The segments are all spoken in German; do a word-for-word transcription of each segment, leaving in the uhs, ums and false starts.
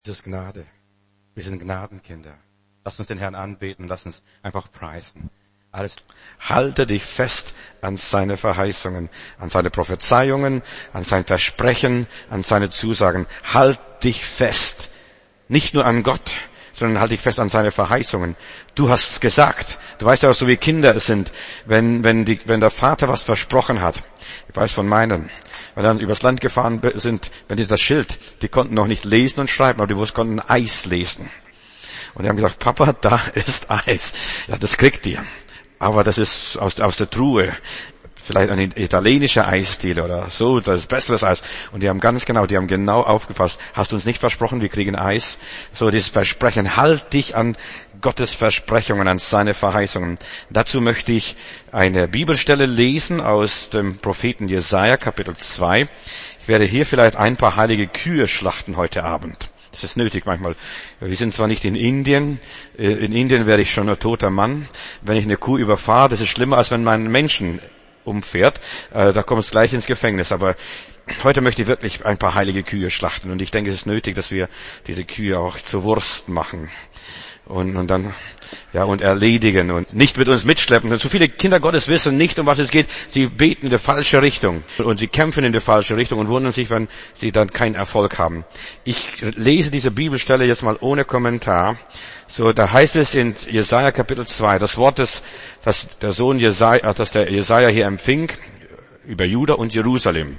Das ist Gnade. Wir sind Gnadenkinder. Lass uns den Herrn anbeten, lass uns einfach preisen. Alles. Halte dich fest an seine Verheißungen, an seine Prophezeiungen, an sein Versprechen, an seine Zusagen. Halt dich fest. Nicht nur an Gott, sondern halt dich fest an seine Verheißungen. Du hast es gesagt. Du weißt ja auch, so wie Kinder es sind. Wenn, wenn die, wenn der Vater was versprochen hat. Ich weiß von meinen. Wenn dann übers Land gefahren sind, wenn die das Schild, die konnten noch nicht lesen und schreiben, aber die konnten Eis lesen. Und die haben gesagt, Papa, da ist Eis. Ja, das kriegt ihr. Aber das ist aus, aus der Truhe. Vielleicht eine italienische Eisdiele oder so, das ist besseres Eis. Und die haben ganz genau, die haben genau aufgepasst. Hast du uns nicht versprochen, wir kriegen Eis? So, dieses Versprechen, halt dich an Gottes Versprechungen, an seine Verheißungen. Dazu möchte ich eine Bibelstelle lesen aus dem Propheten Jesaja, Kapitel zwei. Ich werde hier vielleicht ein paar heilige Kühe schlachten heute Abend. Das ist nötig manchmal. Wir sind zwar nicht in Indien. In Indien wäre ich schon ein toter Mann. Wenn ich eine Kuh überfahre, das ist schlimmer, als wenn man Menschen umfährt. Da kommt es gleich ins Gefängnis. Aber heute möchte ich wirklich ein paar heilige Kühe schlachten. Und ich denke, es ist nötig, dass wir diese Kühe auch zur Wurst machen. Und, und dann, ja, und erledigen und nicht mit uns mitschleppen. Und so viele Kinder Gottes wissen nicht, um was es geht. Sie beten in die falsche Richtung. Und sie kämpfen in die falsche Richtung und wundern sich, wenn sie dann keinen Erfolg haben. Ich lese diese Bibelstelle jetzt mal ohne Kommentar. So, da heißt es in Jesaja Kapitel zwei, das Wort, das, das der Sohn Jesaja, das der Jesaja hier empfing, über Juda und Jerusalem.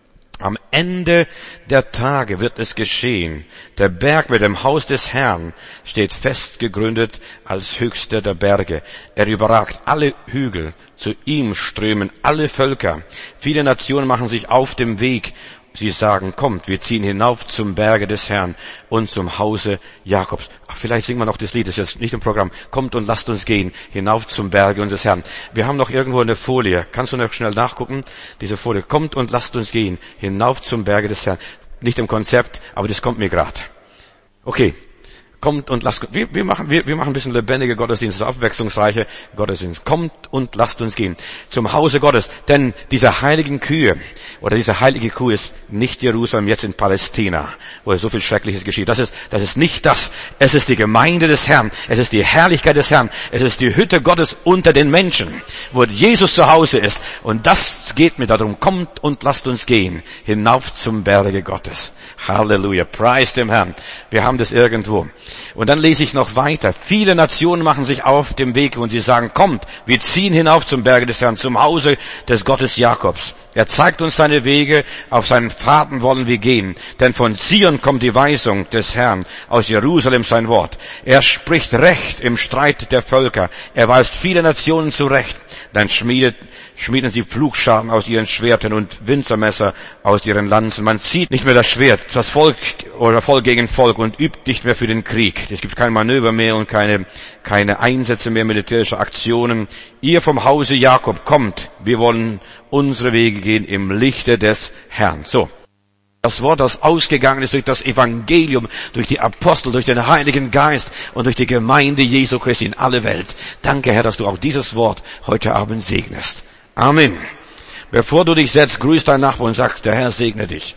Am Ende der Tage wird es geschehen. Der Berg mit dem Haus des Herrn steht fest gegründet als höchster der Berge. Er überragt alle Hügel. Zu ihm strömen alle Völker. Viele Nationen machen sich auf dem Weg. Sie sagen, kommt, wir ziehen hinauf zum Berge des Herrn und zum Hause Jakobs. Ach, vielleicht singen wir noch das Lied, das ist jetzt nicht im Programm. Kommt und lasst uns gehen, hinauf zum Berge unseres Herrn. Wir haben noch irgendwo eine Folie. Kannst du noch schnell nachgucken? Diese Folie. Kommt und lasst uns gehen, hinauf zum Berge des Herrn. Nicht im Konzept, aber das kommt mir gerade. Okay. Kommt und lasst, wir, wir machen, wir, wir machen ein bisschen lebendige Gottesdienste, abwechslungsreiche Gottesdienste. Kommt und lasst uns gehen zum Hause Gottes, denn diese heiligen Kühe oder diese heilige Kuh ist nicht Jerusalem jetzt in Palästina, wo so viel Schreckliches geschieht. Das ist, das ist nicht das. Es ist die Gemeinde des Herrn. Es ist die Herrlichkeit des Herrn. Es ist die Hütte Gottes unter den Menschen, wo Jesus zu Hause ist. Und das geht mir darum. Kommt und lasst uns gehen hinauf zum Berge Gottes. Halleluja. Preis dem Herrn. Wir haben das irgendwo. Und dann lese ich noch weiter. Viele Nationen machen sich auf dem Weg und sie sagen, kommt, wir ziehen hinauf zum Berge des Herrn, zum Hause des Gottes Jakobs. Er zeigt uns seine Wege, auf seinen Pfaden wollen wir gehen. Denn von Zion kommt die Weisung des Herrn, aus Jerusalem sein Wort. Er spricht Recht im Streit der Völker. Er weist viele Nationen zurecht. Dann schmiedet, schmieden sie Pflugscharen aus ihren Schwertern und Winzermesser aus ihren Lanzen. Man zieht nicht mehr das Schwert, das Volk oder Volk gegen Volk und übt nicht mehr für den Krieg. Es gibt kein Manöver mehr und keine, keine Einsätze mehr, militärische Aktionen. Ihr vom Hause Jakob kommt, wir wollen unsere Wege gehen im Lichte des Herrn. So. Das Wort, das ausgegangen ist durch das Evangelium, durch die Apostel, durch den Heiligen Geist und durch die Gemeinde Jesu Christi in alle Welt. Danke, Herr, dass du auch dieses Wort heute Abend segnest. Amen. Bevor du dich setzt, grüß deinen Nachbarn und sagst, der Herr segne dich.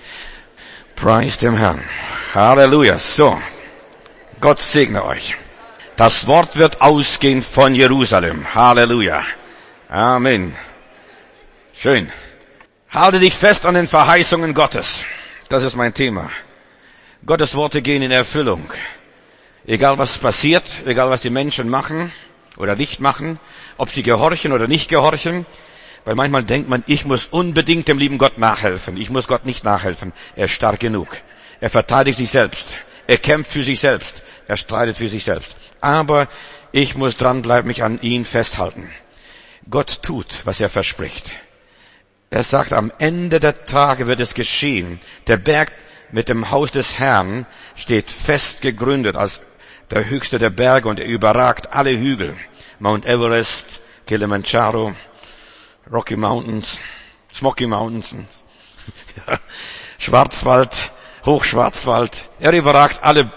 Preis dem Herrn. Halleluja. So. Gott segne euch. Das Wort wird ausgehen von Jerusalem. Halleluja. Amen. Schön. Halte dich fest an den Verheißungen Gottes. Das ist mein Thema. Gottes Worte gehen in Erfüllung. Egal was passiert, egal was die Menschen machen oder nicht machen, ob sie gehorchen oder nicht gehorchen. Weil manchmal denkt man, ich muss unbedingt dem lieben Gott nachhelfen. Ich muss Gott nicht nachhelfen. Er ist stark genug. Er verteidigt sich selbst. Er kämpft für sich selbst. Er streitet für sich selbst. Aber ich muss dranbleiben, mich an ihn festhalten. Gott tut, was er verspricht. Er sagt, am Ende der Tage wird es geschehen. Der Berg mit dem Haus des Herrn steht fest gegründet als der höchste der Berge und er überragt alle Hügel. Mount Everest, Kilimanjaro, Rocky Mountains, Smoky Mountains, ja, Schwarzwald, Hochschwarzwald. Er überragt alle,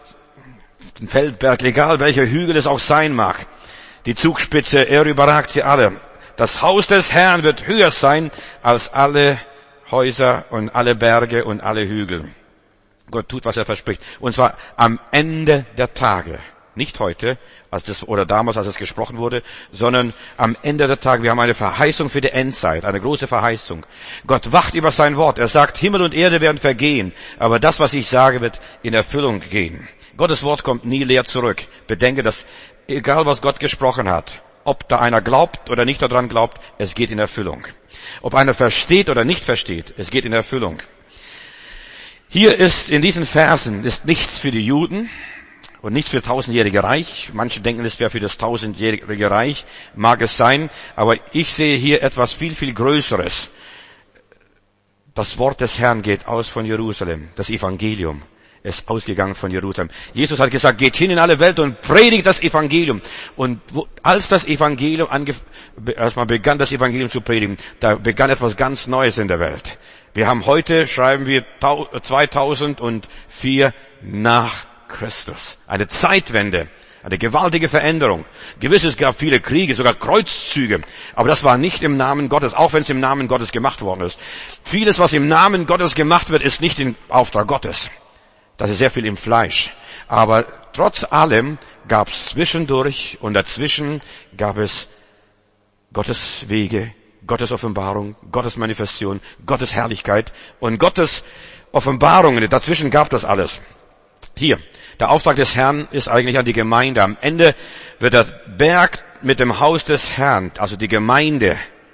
den Feldberg, egal welcher Hügel es auch sein mag. Die Zugspitze, er überragt sie alle. Das Haus des Herrn wird höher sein als alle Häuser und alle Berge und alle Hügel. Gott tut, was er verspricht. Und zwar am Ende der Tage. Nicht heute, als das, oder damals, als es gesprochen wurde, sondern am Ende der Tage. Wir haben eine Verheißung für die Endzeit, eine große Verheißung. Gott wacht über sein Wort. Er sagt, Himmel und Erde werden vergehen, aber das, was ich sage, wird in Erfüllung gehen. Gottes Wort kommt nie leer zurück. Bedenke, dass egal was Gott gesprochen hat, ob da einer glaubt oder nicht daran glaubt, es geht in Erfüllung. Ob einer versteht oder nicht versteht, es geht in Erfüllung. Hier ist in diesen Versen ist nichts für die Juden und nichts für tausendjährige Reich. Manche denken, es wäre für das tausendjährige Reich, mag es sein, aber ich sehe hier etwas viel, viel Größeres. Das Wort des Herrn geht aus von Jerusalem, das Evangelium ist ausgegangen von Jerusalem. Jesus hat gesagt, geht hin in alle Welt und predigt das Evangelium. Und wo, als das Evangelium angef- als man begann, das Evangelium zu predigen, da begann etwas ganz Neues in der Welt. Wir haben heute, schreiben wir zweitausendvier nach Christus. Eine Zeitwende, eine gewaltige Veränderung. Gewiss, es gab viele Kriege, sogar Kreuzzüge, aber das war nicht im Namen Gottes, auch wenn es im Namen Gottes gemacht worden ist. Vieles, was im Namen Gottes gemacht wird, ist nicht im Auftrag Gottes. Das ist sehr viel im Fleisch. Aber trotz allem gab es zwischendurch und dazwischen gab es Gottes Wege, Gottes Offenbarung, Gottes Manifestation, Gottes Herrlichkeit und Gottes Offenbarungen. Dazwischen gab das alles. Hier, der Auftrag des Herrn ist eigentlich an die Gemeinde. Am Ende wird der Berg mit dem Haus des Herrn, also die Gemeinde,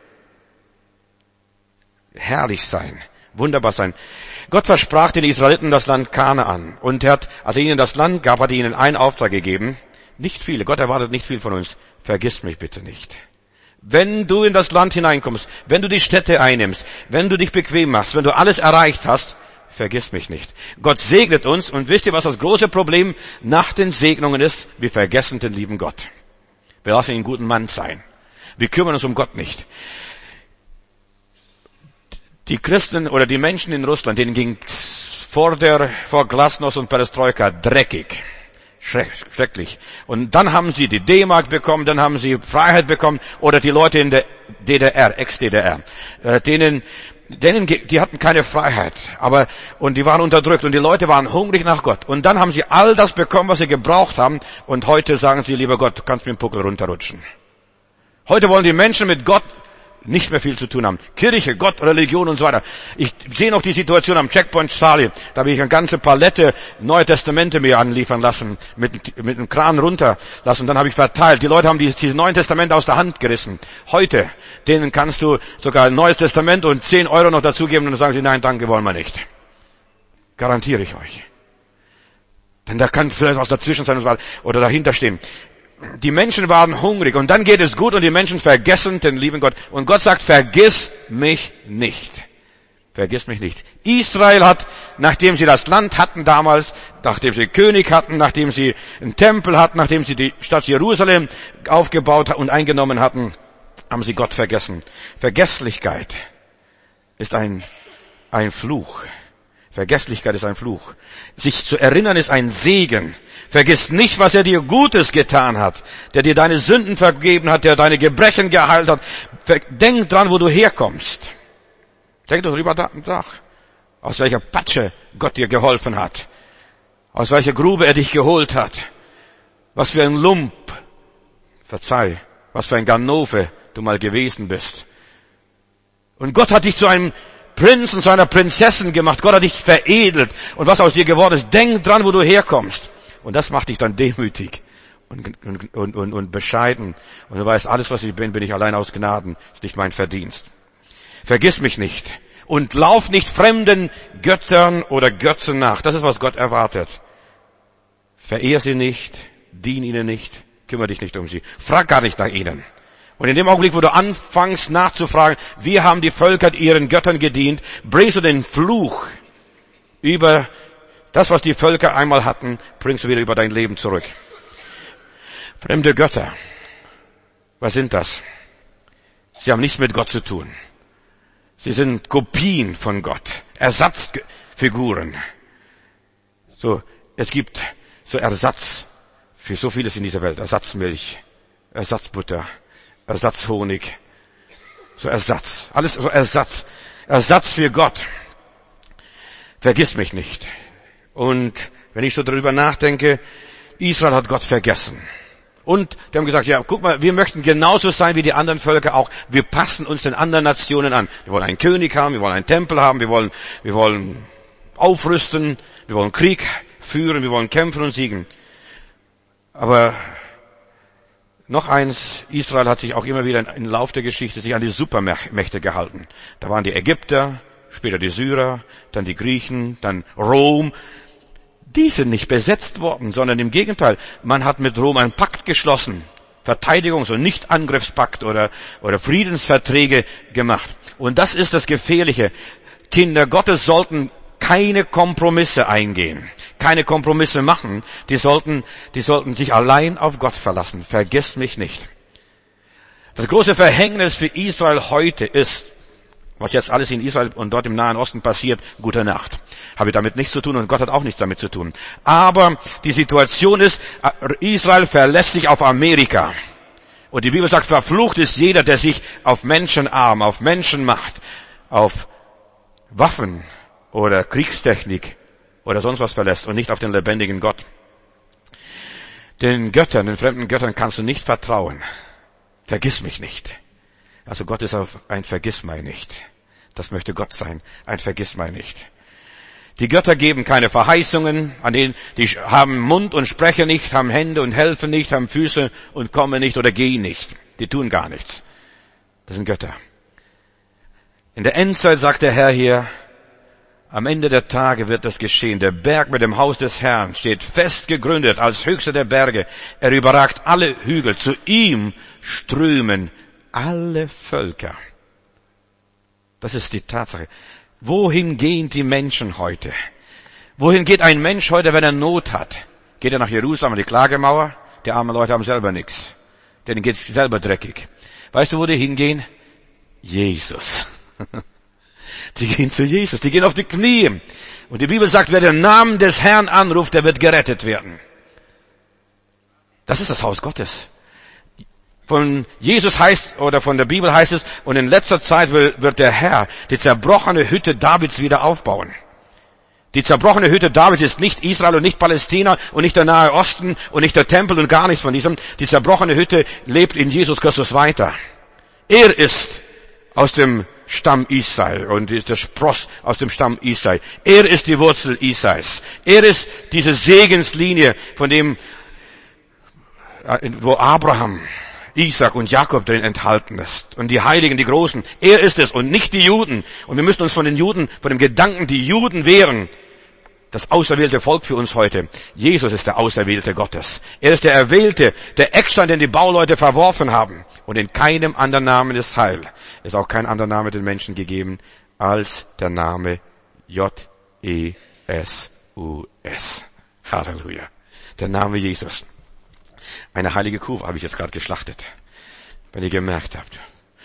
herrlich sein, wunderbar sein. Gott versprach den Israeliten das Land Kanaan. Und er hat, als er ihnen das Land gab, hat er ihnen einen Auftrag gegeben. Nicht viele. Gott erwartet nicht viel von uns. Vergiss mich bitte nicht. Wenn du in das Land hineinkommst, wenn du die Städte einnimmst, wenn du dich bequem machst, wenn du alles erreicht hast, vergiss mich nicht. Gott segnet uns und wisst ihr, was das große Problem nach den Segnungen ist? Wir vergessen den lieben Gott. Wir lassen ihn einen guten Mann sein. Wir kümmern uns um Gott nicht. Die Christen oder die Menschen in Russland, denen ging vor der, vor Glasnost und Perestroika dreckig. Schrecklich. Und dann haben sie die D-Mark bekommen, dann haben sie Freiheit bekommen, oder die Leute in der D D R, Ex-D D R, äh, denen, denen, die hatten keine Freiheit, aber, und die waren unterdrückt, und die Leute waren hungrig nach Gott. Und dann haben sie all das bekommen, was sie gebraucht haben, und heute sagen sie, lieber Gott, du kannst mir den Puckel runterrutschen. Heute wollen die Menschen mit Gott nicht mehr viel zu tun haben. Kirche, Gott, Religion und so weiter. Ich sehe noch die Situation am Checkpoint Charlie. Da habe ich eine ganze Palette Neue Testamente mir anliefern lassen, mit, mit einem Kran runterlassen. Dann habe ich verteilt. Die Leute haben die, die Neuen Testamente aus der Hand gerissen. Heute, denen kannst du sogar ein Neues Testament und zehn Euro noch dazugeben und dann sagen sie, nein, danke, wollen wir nicht. Garantiere ich euch. Denn da kann vielleicht was dazwischen sein oder dahinter stehen. Die Menschen waren hungrig und dann geht es gut und die Menschen vergessen den lieben Gott. Und Gott sagt, vergiss mich nicht. Vergiss mich nicht. Israel hat, nachdem sie das Land hatten damals, nachdem sie König hatten, nachdem sie einen Tempel hatten, nachdem sie die Stadt Jerusalem aufgebaut und eingenommen hatten, haben sie Gott vergessen. Vergesslichkeit ist ein, ein Fluch. Vergesslichkeit ist ein Fluch. Sich zu erinnern ist ein Segen. Vergiss nicht, was er dir Gutes getan hat, der dir deine Sünden vergeben hat, der deine Gebrechen geheilt hat. Denk dran, wo du herkommst. Denk darüber nach, aus welcher Patsche Gott dir geholfen hat, aus welcher Grube er dich geholt hat, was für ein Lump, verzeih, was für ein Ganove du mal gewesen bist. Und Gott hat dich zu einem Prinzen, zu einer Prinzessin gemacht. Gott hat dich veredelt. Und was aus dir geworden ist, denk dran, wo du herkommst. Und das macht dich dann demütig und, und, und, und, und bescheiden. Und du weißt, alles, was ich bin, bin ich allein aus Gnaden. Ist nicht mein Verdienst. Vergiss mich nicht. Und lauf nicht fremden Göttern oder Götzen nach. Das ist, was Gott erwartet. Verehr sie nicht, dien ihnen nicht, kümmere dich nicht um sie. Frag gar nicht nach ihnen. Und in dem Augenblick, wo du anfängst nachzufragen, wie haben die Völker ihren Göttern gedient, bringst du den Fluch über das, was die Völker einmal hatten, bringst du wieder über dein Leben zurück. Fremde Götter. Was sind das? Sie haben nichts mit Gott zu tun. Sie sind Kopien von Gott. Ersatzfiguren. So, es gibt so Ersatz für so vieles in dieser Welt. Ersatzmilch, Ersatzbutter, Ersatzhonig, so Ersatz, alles so Ersatz, Ersatz für Gott. Vergiss mich nicht. Und wenn ich so darüber nachdenke, Israel hat Gott vergessen. Und die haben gesagt, ja, guck mal, wir möchten genauso sein wie die anderen Völker auch. Wir passen uns den anderen Nationen an. Wir wollen einen König haben, wir wollen einen Tempel haben, wir wollen, wir wollen aufrüsten, wir wollen Krieg führen, wir wollen kämpfen und siegen. Aber noch eins, Israel hat sich auch immer wieder im Lauf der Geschichte sich an die Supermächte gehalten. Da waren die Ägypter, später die Syrer, dann die Griechen, dann Rom. Die sind nicht besetzt worden, sondern im Gegenteil, man hat mit Rom einen Pakt geschlossen. Verteidigungs- und Nicht-Angriffspakt oder, oder Friedensverträge gemacht. Und das ist das Gefährliche. Kinder Gottes sollten keine Kompromisse eingehen, keine Kompromisse machen. Die sollten, die sollten sich allein auf Gott verlassen. Vergesst mich nicht. Das große Verhängnis für Israel heute ist, was jetzt alles in Israel und dort im Nahen Osten passiert, gute Nacht. Habe damit nichts zu tun und Gott hat auch nichts damit zu tun. Aber die Situation ist, Israel verlässt sich auf Amerika. Und die Bibel sagt, verflucht ist jeder, der sich auf Menschenarm, auf Menschenmacht, auf Waffen oder Kriegstechnik oder sonst was verlässt und nicht auf den lebendigen Gott. Den Göttern, den fremden Göttern kannst du nicht vertrauen. Vergiss mich nicht. Also Gott ist auf ein Vergissmeinnicht. Das möchte Gott sein, ein Vergissmeinnicht. Die Götter geben keine Verheißungen, an denen die haben Mund und sprechen nicht, haben Hände und helfen nicht, haben Füße und kommen nicht oder gehen nicht. Die tun gar nichts. Das sind Götter. In der Endzeit sagt der Herr hier, am Ende der Tage wird das geschehen. Der Berg mit dem Haus des Herrn steht fest gegründet als höchster der Berge. Er überragt alle Hügel. Zu ihm strömen alle Völker. Das ist die Tatsache. Wohin gehen die Menschen heute? Wohin geht ein Mensch heute, wenn er Not hat? Geht er nach Jerusalem an die Klagemauer? Die armen Leute haben selber nichts. Denen geht's selber dreckig. Weißt du, wo die hingehen? Jesus. Die gehen zu Jesus. Die gehen auf die Knie. Und die Bibel sagt, wer den Namen des Herrn anruft, der wird gerettet werden. Das ist das Haus Gottes. Von Jesus heißt, oder von der Bibel heißt es, und in letzter Zeit wird der Herr die zerbrochene Hütte Davids wieder aufbauen. Die zerbrochene Hütte Davids ist nicht Israel und nicht Palästina und nicht der Nahe Osten und nicht der Tempel und gar nichts von diesem. Die zerbrochene Hütte lebt in Jesus Christus weiter. Er ist aus dem Stamm Israel und ist der Spross aus dem Stamm Israel. Er ist die Wurzel Israels. Er ist diese Segenslinie, von dem, wo Abraham, Isaac und Jakob drin enthalten ist. Und die Heiligen, die Großen. Er ist es und nicht die Juden. Und wir müssen uns von den Juden, von dem Gedanken, die Juden wären, das auserwählte Volk für uns heute. Jesus ist der Auserwählte Gottes. Er ist der Erwählte, der Eckstein, den die Bauleute verworfen haben. Und in keinem anderen Namen ist Heil. Es ist auch kein anderer Name den Menschen gegeben, als der Name J E S U S. Halleluja. Der Name Jesus. Eine heilige Kuh habe ich jetzt gerade geschlachtet, wenn ihr gemerkt habt.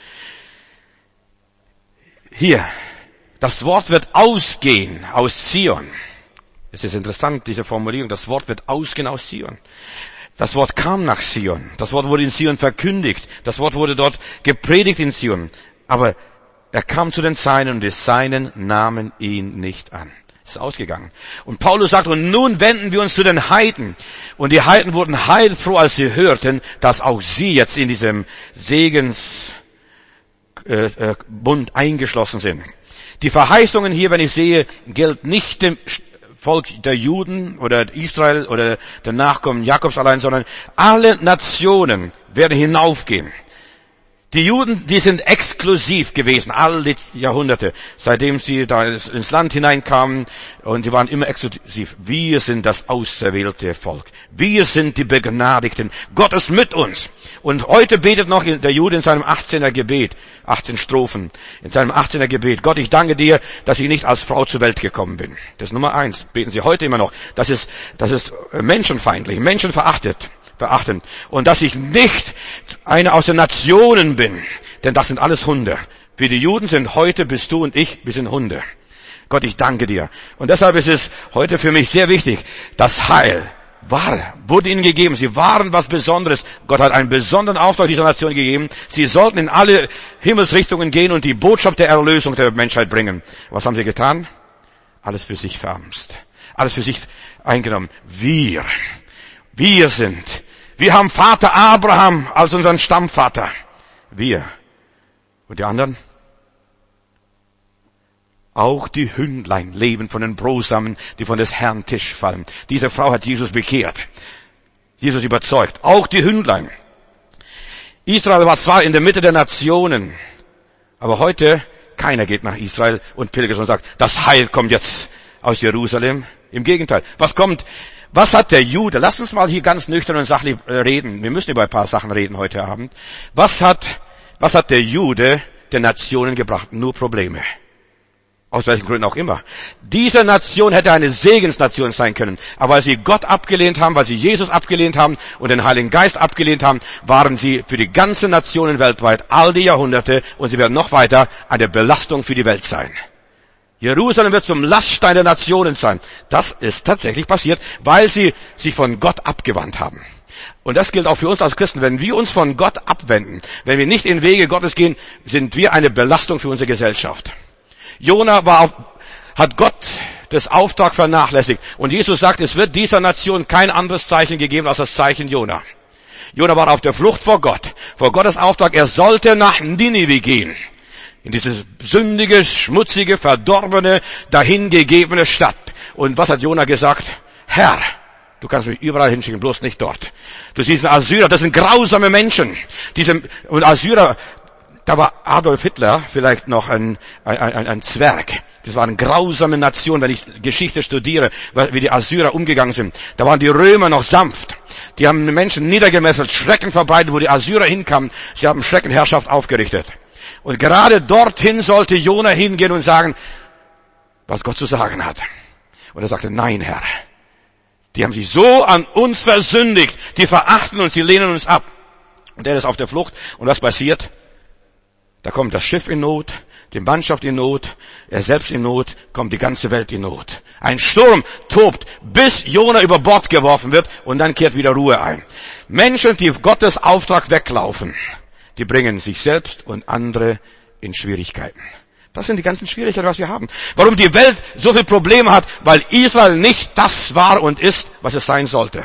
Hier, das Wort wird ausgehen aus Zion. Es ist interessant, diese Formulierung, das Wort wird ausgehen aus Zion. Das Wort kam nach Zion. Das Wort wurde in Zion verkündigt. Das Wort wurde dort gepredigt in Zion. Aber er kam zu den Seinen und die Seinen nahmen ihn nicht an. Ist ausgegangen. Und Paulus sagt, und nun wenden wir uns zu den Heiden. Und die Heiden wurden heilfroh, als sie hörten, dass auch sie jetzt in diesem Segensbund äh, Bund eingeschlossen sind. Die Verheißungen hier, wenn ich sehe, gilt nicht dem Volk der Juden oder Israel oder der Nachkommen Jakobs allein, sondern alle Nationen werden hinaufgehen. Die Juden, die sind exklusiv gewesen, alle die Jahrhunderte, seitdem sie da ins Land hineinkamen, und sie waren immer exklusiv. Wir sind das auserwählte Volk. Wir sind die Begnadigten. Gott ist mit uns. Und heute betet noch der Jude in seinem achtzehner Gebet, achtzehn Strophen, in seinem achtzehner Gebet: Gott, ich danke dir, dass ich nicht als Frau zur Welt gekommen bin. Das ist Nummer eins. Beten sie heute immer noch. Das ist, das ist menschenfeindlich, menschenverachtet. Verachten. Und dass ich nicht eine aus den Nationen bin, denn das sind alles Hunde. Für die Juden sind heute, bist du und ich, wir sind Hunde. Gott, ich danke dir. Und deshalb ist es heute für mich sehr wichtig, das Heil war, wurde ihnen gegeben. Sie waren was Besonderes. Gott hat einen besonderen Auftrag dieser Nation gegeben. Sie sollten in alle Himmelsrichtungen gehen und die Botschaft der Erlösung der Menschheit bringen. Was haben sie getan? Alles für sich verhamst. alles für sich eingenommen. Wir, wir sind, wir haben Vater Abraham als unseren Stammvater. Wir. Und die anderen? Auch die Hündlein leben von den Brosamen, die von des Herrn Tisch fallen. Diese Frau hat Jesus bekehrt. Jesus überzeugt. Auch die Hündlein. Israel war zwar in der Mitte der Nationen, aber heute keiner geht nach Israel und pilgert und sagt, das Heil kommt jetzt aus Jerusalem. Im Gegenteil. Was kommt? Was hat der Jude? Lass uns mal hier ganz nüchtern und sachlich reden. Wir müssen über ein paar Sachen reden heute Abend. Was hat, was hat der Jude den Nationen gebracht? Nur Probleme. Aus welchen Gründen auch immer. Diese Nation hätte eine Segensnation sein können. Aber weil sie Gott abgelehnt haben, weil sie Jesus abgelehnt haben und den Heiligen Geist abgelehnt haben, waren sie für die ganzen Nationen weltweit all die Jahrhunderte und sie werden noch weiter eine Belastung für die Welt sein. Jerusalem wird zum Laststein der Nationen sein. Das ist tatsächlich passiert, weil sie sich von Gott abgewandt haben. Und das gilt auch für uns als Christen. Wenn wir uns von Gott abwenden, wenn wir nicht in Wege Gottes gehen, sind wir eine Belastung für unsere Gesellschaft. Jona war auf, hat Gott das Auftrag vernachlässigt. Und Jesus sagt, es wird dieser Nation kein anderes Zeichen gegeben als das Zeichen Jona. Jona war auf der Flucht vor Gott, vor Gottes Auftrag. Er sollte nach Ninive gehen. In diese sündige, schmutzige, verdorbene, dahingegebene Stadt. Und was hat Jona gesagt? Herr, du kannst mich überall hinschicken, bloß nicht dort. Du siehst Assyrer, das sind grausame Menschen. Diese, und Assyrer, da war Adolf Hitler vielleicht noch ein, ein, ein, ein Zwerg. Das war eine grausame Nation, wenn ich Geschichte studiere, wie die Assyrer umgegangen sind. Da waren die Römer noch sanft. Die haben die Menschen niedergemesselt, Schrecken verbreitet, wo die Assyrer hinkamen. Sie haben Schreckenherrschaft aufgerichtet. Und gerade dorthin sollte Jona hingehen und sagen, was Gott zu sagen hat. Und er sagte, nein, Herr. Die haben sich so an uns versündigt. Die verachten uns, die lehnen uns ab. Und er ist auf der Flucht. Und was passiert? Da kommt das Schiff in Not, die Mannschaft in Not, er selbst in Not, kommt die ganze Welt in Not. Ein Sturm tobt, bis Jona über Bord geworfen wird und dann kehrt wieder Ruhe ein. Menschen, die Gottes Auftrag weglaufen, die bringen sich selbst und andere in Schwierigkeiten. Das sind die ganzen Schwierigkeiten, was wir haben. Warum die Welt so viele Probleme hat, weil Israel nicht das war und ist, was es sein sollte.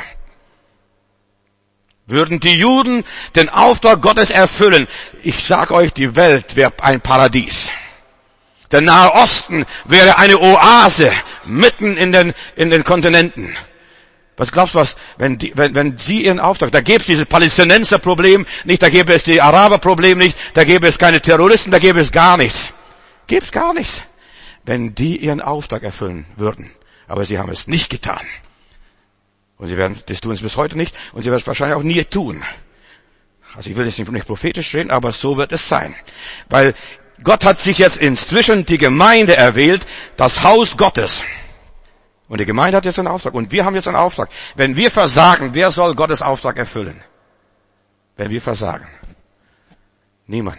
Würden die Juden den Auftrag Gottes erfüllen, ich sag euch, die Welt wäre ein Paradies. Der Nahe Osten wäre eine Oase mitten in den, in den Kontinenten. Was glaubst du was, wenn, die, wenn, wenn sie ihren Auftrag, da gäbe es dieses Palästinenser-Problem nicht, da gäbe es die Araber-Problem nicht, da gäbe es keine Terroristen, da gäbe es gar nichts. Gäbe es gar nichts, wenn die ihren Auftrag erfüllen würden. Aber sie haben es nicht getan. Und sie werden, das tun es bis heute nicht, und sie werden es wahrscheinlich auch nie tun. Also ich will jetzt nicht, nicht prophetisch reden, aber so wird es sein. Weil Gott hat sich jetzt inzwischen die Gemeinde erwählt, das Haus Gottes. Und die Gemeinde hat jetzt einen Auftrag, und wir haben jetzt einen Auftrag. Wenn wir versagen, wer soll Gottes Auftrag erfüllen? Wenn wir versagen. Niemand.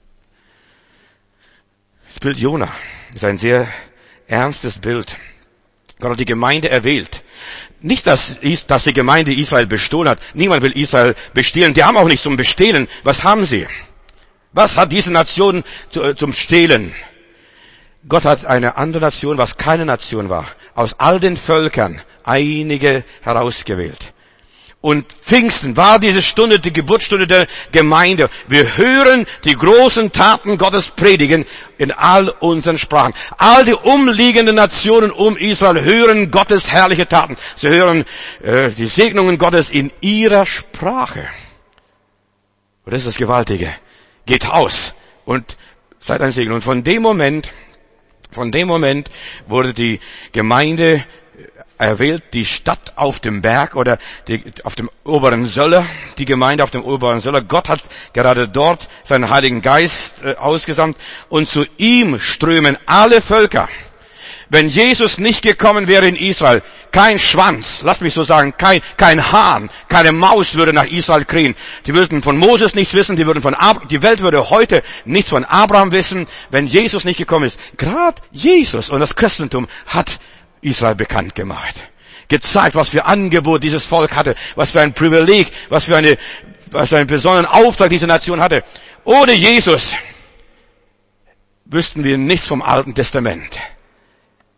Das Bild Jona ist ein sehr ernstes Bild. Gott hat die Gemeinde erwählt. Nicht, dass, dass die Gemeinde Israel bestohlen hat. Niemand will Israel bestehlen. Die haben auch nichts zum Bestehlen. Was haben sie? Was hat diese Nation zu, zum Stehlen? Gott hat eine andere Nation, was keine Nation war, aus all den Völkern einige herausgewählt. Und Pfingsten war diese Stunde, die Geburtsstunde der Gemeinde. Wir hören die großen Taten Gottes predigen in all unseren Sprachen. All die umliegenden Nationen um Israel hören Gottes herrliche Taten. Sie hören äh, die Segnungen Gottes in ihrer Sprache. Und das ist das Gewaltige. Geht aus und seid ein Segen. Und von dem Moment, von dem Moment wurde die Gemeinde erwählt, die Stadt auf dem Berg oder die, auf dem oberen Söller, die Gemeinde auf dem oberen Söller. Gott hat gerade dort seinen Heiligen Geist äh, ausgesandt und zu ihm strömen alle Völker. Wenn Jesus nicht gekommen wäre in Israel, kein Schwanz, lass mich so sagen, kein, kein Hahn, keine Maus würde nach Israel krähen. Die würden von Moses nichts wissen, die würden von Ab- die Welt würde heute nichts von Abraham wissen, wenn Jesus nicht gekommen ist. Gerade Jesus und das Christentum hat Israel bekannt gemacht. Gezeigt, was für Angebot dieses Volk hatte, was für ein Privileg, was für eine, was für einen besonderen Auftrag diese Nation hatte. Ohne Jesus wüssten wir nichts vom Alten Testament.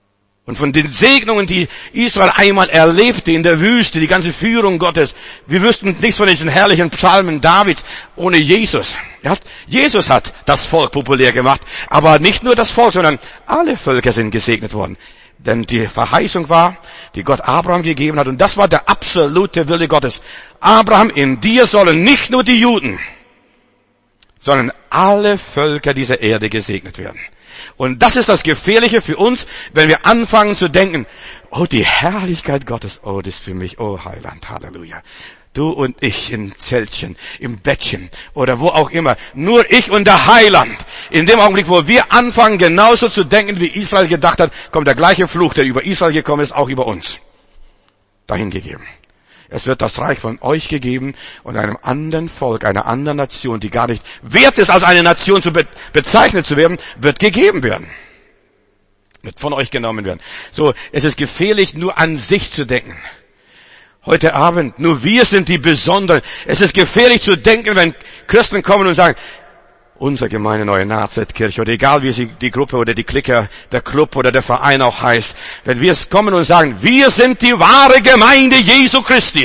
Und von den Segnungen, die Israel einmal erlebte in der Wüste, die ganze Führung Gottes, wir wüssten nichts von diesen herrlichen Psalmen Davids ohne Jesus. Ja, Jesus hat das Volk populär gemacht, aber nicht nur das Volk, sondern alle Völker sind gesegnet worden. Denn die Verheißung war, die Gott Abraham gegeben hat, und das war der absolute Wille Gottes. Abraham, in dir sollen nicht nur die Juden, sondern alle Völker dieser Erde gesegnet werden. Und das ist das Gefährliche für uns, wenn wir anfangen zu denken, oh, die Herrlichkeit Gottes, oh, das ist für mich, oh, Heiland, Halleluja. Du und ich im Zeltchen, im Bettchen oder wo auch immer. Nur ich und der Heiland. In dem Augenblick, wo wir anfangen, genauso zu denken, wie Israel gedacht hat, kommt der gleiche Fluch, der über Israel gekommen ist, auch über uns dahin gegeben. Es wird das Reich von euch gegeben und einem anderen Volk, einer anderen Nation, die gar nicht wert ist, als eine Nation zu be- bezeichnet zu werden, wird gegeben werden. Wird von euch genommen werden. So, es ist gefährlich, nur an sich zu denken. Heute Abend, nur wir sind die Besonderen. Es ist gefährlich zu denken, wenn Christen kommen und sagen, unsere Gemeinde Neue Nazareth-Kirche, oder egal wie sie die Gruppe oder die Clique, der Club oder der Verein auch heißt, wenn wir es kommen und sagen, wir sind die wahre Gemeinde Jesu Christi.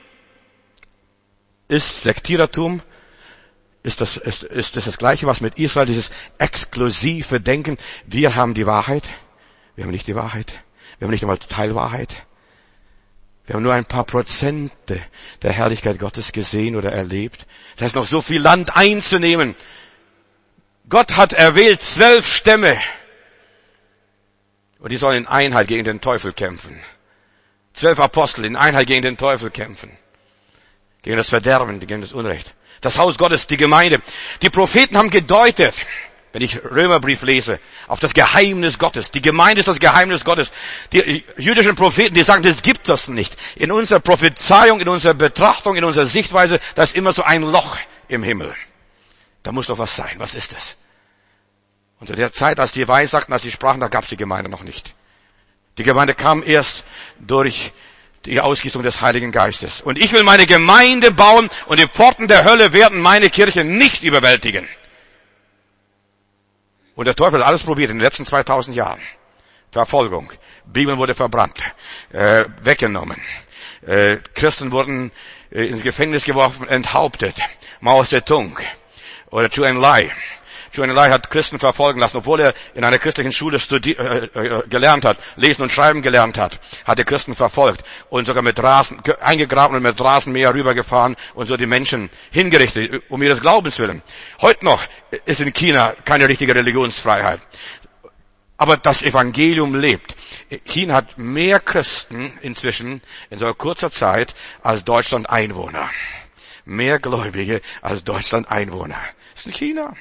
Ist Sektierertum, ist das, ist, ist das das Gleiche, was mit Israel, dieses exklusive Denken, wir haben die Wahrheit, wir haben nicht die Wahrheit, wir haben nicht einmal Teilwahrheit. Wir haben nur ein paar Prozente der Herrlichkeit Gottes gesehen oder erlebt. Da ist noch so viel Land einzunehmen. Gott hat erwählt zwölf Stämme. Und die sollen in Einheit gegen den Teufel kämpfen. Zwölf Apostel in Einheit gegen den Teufel kämpfen. Gegen das Verderben, gegen das Unrecht. Das Haus Gottes, die Gemeinde. Die Propheten haben gedeutet, wenn ich Römerbrief lese, auf das Geheimnis Gottes. Die Gemeinde ist das Geheimnis Gottes. Die jüdischen Propheten, die sagen, das gibt es nicht. In unserer Prophezeiung, in unserer Betrachtung, in unserer Sichtweise, da ist immer so ein Loch im Himmel. Da muss doch was sein. Was ist es? Und zu der Zeit, als die Weissagten, als sie sprachen, da gab es die Gemeinde noch nicht. Die Gemeinde kam erst durch die Ausgießung des Heiligen Geistes. Und ich will meine Gemeinde bauen und die Pforten der Hölle werden meine Kirche nicht überwältigen. Und der Teufel hat alles probiert in den letzten zweitausend Jahren. Verfolgung. Bibeln wurde verbrannt, äh, weggenommen. Äh, Christen wurden äh, ins Gefängnis geworfen, enthauptet. Mao Zedong oder Zhou Enlai. Zhou Enlai hat Christen verfolgen lassen, obwohl er in einer christlichen Schule studi- äh, äh, gelernt hat, lesen und schreiben gelernt hat, hat er Christen verfolgt und sogar mit Rasen, eingegraben und mit Rasenmäher rübergefahren und so die Menschen hingerichtet, um ihres Glaubens willen. Heute noch ist in China keine richtige Religionsfreiheit. Aber das Evangelium lebt. China hat mehr Christen inzwischen in so kurzer Zeit als Deutschland Einwohner. Mehr Gläubige als Deutschland Einwohner. Das ist in China.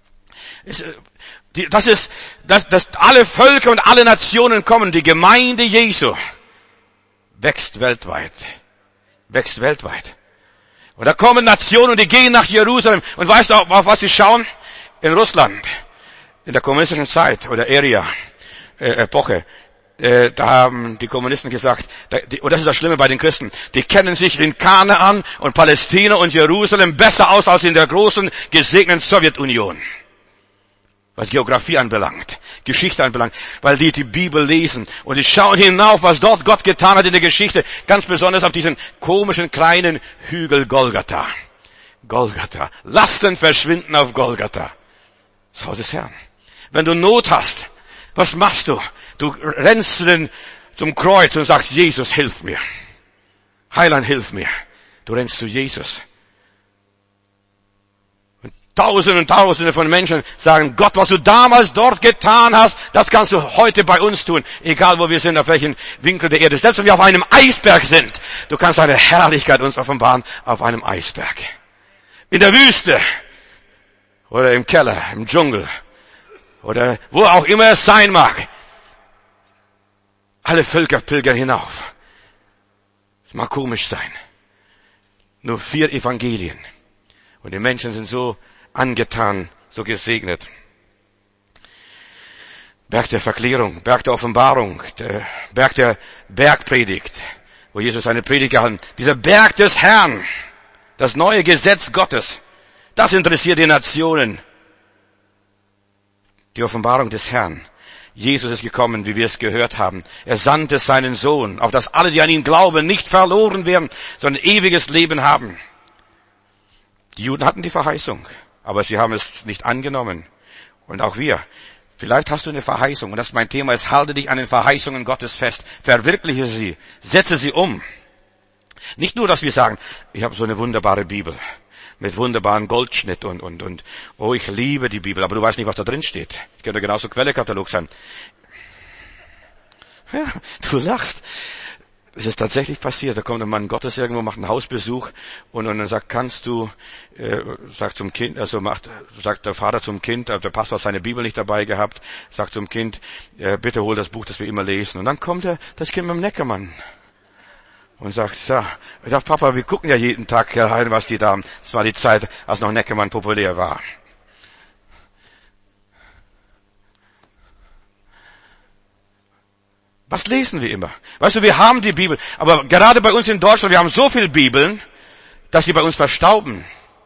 Das ist, dass, dass alle Völker und alle Nationen kommen. Die Gemeinde Jesu wächst weltweit. Wächst weltweit. Und da kommen Nationen und die gehen nach Jerusalem. Und weißt du, auf was sie schauen? In Russland. In der kommunistischen Zeit oder Area, äh, Epoche. Äh, da haben die Kommunisten gesagt, da, die, und das ist das Schlimme bei den Christen, die kennen sich in Kanaan und Palästina und Jerusalem besser aus als in der großen, gesegneten Sowjetunion. Was Geografie anbelangt, Geschichte anbelangt, weil die die Bibel lesen und die schauen hinauf, was dort Gott getan hat in der Geschichte, ganz besonders auf diesen komischen kleinen Hügel Golgatha. Golgatha. Lasten verschwinden auf Golgatha. Das Haus des Herrn. Wenn du Not hast, was machst du? Du rennst zu den, zum Kreuz und sagst, Jesus, hilf mir. Heiland, hilf mir. Du rennst zu Jesus. Und Tausende und Tausende von Menschen sagen, Gott, was du damals dort getan hast, das kannst du heute bei uns tun. Egal wo wir sind, auf welchem Winkel der Erde. Selbst wenn wir auf einem Eisberg sind, du kannst deine Herrlichkeit uns offenbaren auf einem Eisberg. In der Wüste. Oder im Keller, im Dschungel. Oder wo auch immer es sein mag. Alle Völker pilgern hinauf. Es mag komisch sein. Nur vier Evangelien. Und die Menschen sind so angetan, so gesegnet. Berg der Verklärung, Berg der Offenbarung, der Berg der Bergpredigt, wo Jesus seine Predigt gehalten hat. Dieser Berg des Herrn, das neue Gesetz Gottes, das interessiert die Nationen. Die Offenbarung des Herrn. Jesus ist gekommen, wie wir es gehört haben. Er sandte seinen Sohn, auf dass alle, die an ihn glauben, nicht verloren werden, sondern ewiges Leben haben. Die Juden hatten die Verheißung, aber sie haben es nicht angenommen. Und auch wir. Vielleicht hast du eine Verheißung, und das ist mein Thema, ist, halte dich an den Verheißungen Gottes fest. Verwirkliche sie. Setze sie um. Nicht nur, dass wir sagen, ich habe so eine wunderbare Bibel mit wunderbaren Goldschnitt und, und, und, oh, ich liebe die Bibel, aber du weißt nicht, was da drin steht. Ich könnte genauso Quellekatalog sein. Ja, du lachst. Es ist tatsächlich passiert. Da kommt ein Mann Gottes irgendwo, macht einen Hausbesuch und, und dann sagt, kannst du, äh, sagt zum Kind, also macht, sagt der Vater zum Kind, der Pastor hat seine Bibel nicht dabei gehabt, sagt zum Kind, äh, bitte hol das Buch, das wir immer lesen. Und dann kommt er, das Kind mit dem Neckermann und sagt, ja, ich sag, Papa, wir gucken ja jeden Tag rein, was die da haben. Das war die Zeit, als noch Neckermann populär war. Was lesen wir immer? Weißt du, wir haben die Bibel, aber gerade bei uns in Deutschland, wir haben so viele Bibeln, dass sie bei uns verstauben.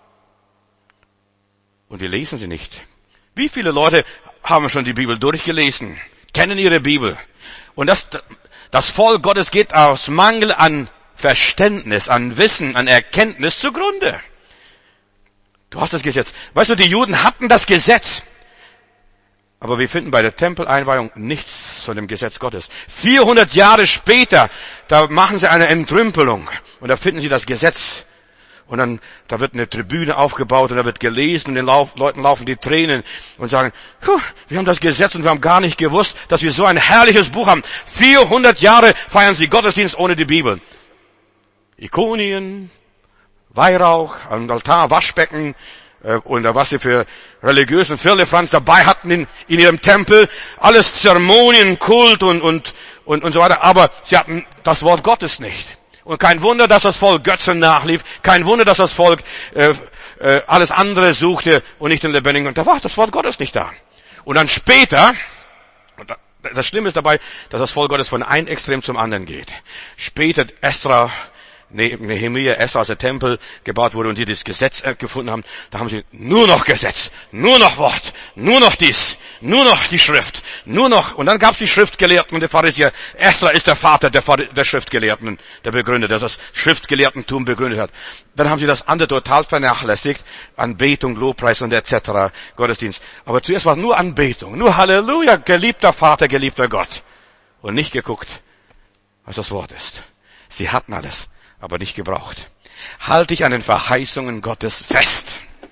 Und wir lesen sie nicht. Wie viele Leute haben schon die Bibel durchgelesen, kennen ihre Bibel? Und das, das Volk Gottes geht aus Mangel an Verständnis, an Wissen, an Erkenntnis zugrunde. Du hast das Gesetz. Weißt du, die Juden hatten das Gesetz. Aber wir finden bei der Tempeleinweihung nichts von dem Gesetz Gottes. vierhundert Jahre später, da machen sie eine Entrümpelung und da finden sie das Gesetz. Und dann, da wird eine Tribüne aufgebaut und da wird gelesen und den Lauf, Leuten laufen die Tränen und sagen, wir haben das Gesetz und wir haben gar nicht gewusst, dass wir so ein herrliches Buch haben. vierhundert Jahre feiern sie Gottesdienst ohne die Bibel. Ikonien, Weihrauch, am Altar, Waschbecken, und was sie für religiösen Firlefanz dabei hatten in, in ihrem Tempel, alles Zeremonien, Kult und, und, und, und so weiter, aber sie hatten das Wort Gottes nicht. Und kein Wunder, dass das Volk Götzen nachlief, kein Wunder, dass das Volk äh, äh, alles andere suchte und nicht den Lebendigen. Und da war das Wort Gottes nicht da. Und dann später, und das Schlimme ist dabei, dass das Volk Gottes von einem Extrem zum anderen geht. Später Esra, Nehemia, Esra, als der Tempel gebaut wurde und die das Gesetz gefunden haben, da haben sie nur noch Gesetz, nur noch Wort, nur noch dies, nur noch die Schrift, nur noch, und dann gab es die Schriftgelehrten und die Pharisäer. Esra ist der Vater der, der Schriftgelehrten, der Begründer, der das Schriftgelehrtentum begründet hat. Dann haben sie das andere total vernachlässigt, Anbetung, Lobpreis und et cetera, Gottesdienst. Aber zuerst war nur Anbetung, nur Halleluja, geliebter Vater, geliebter Gott. Und nicht geguckt, was das Wort ist. Sie hatten alles, aber nicht gebraucht. Halt dich an den Verheißungen Gottes fest.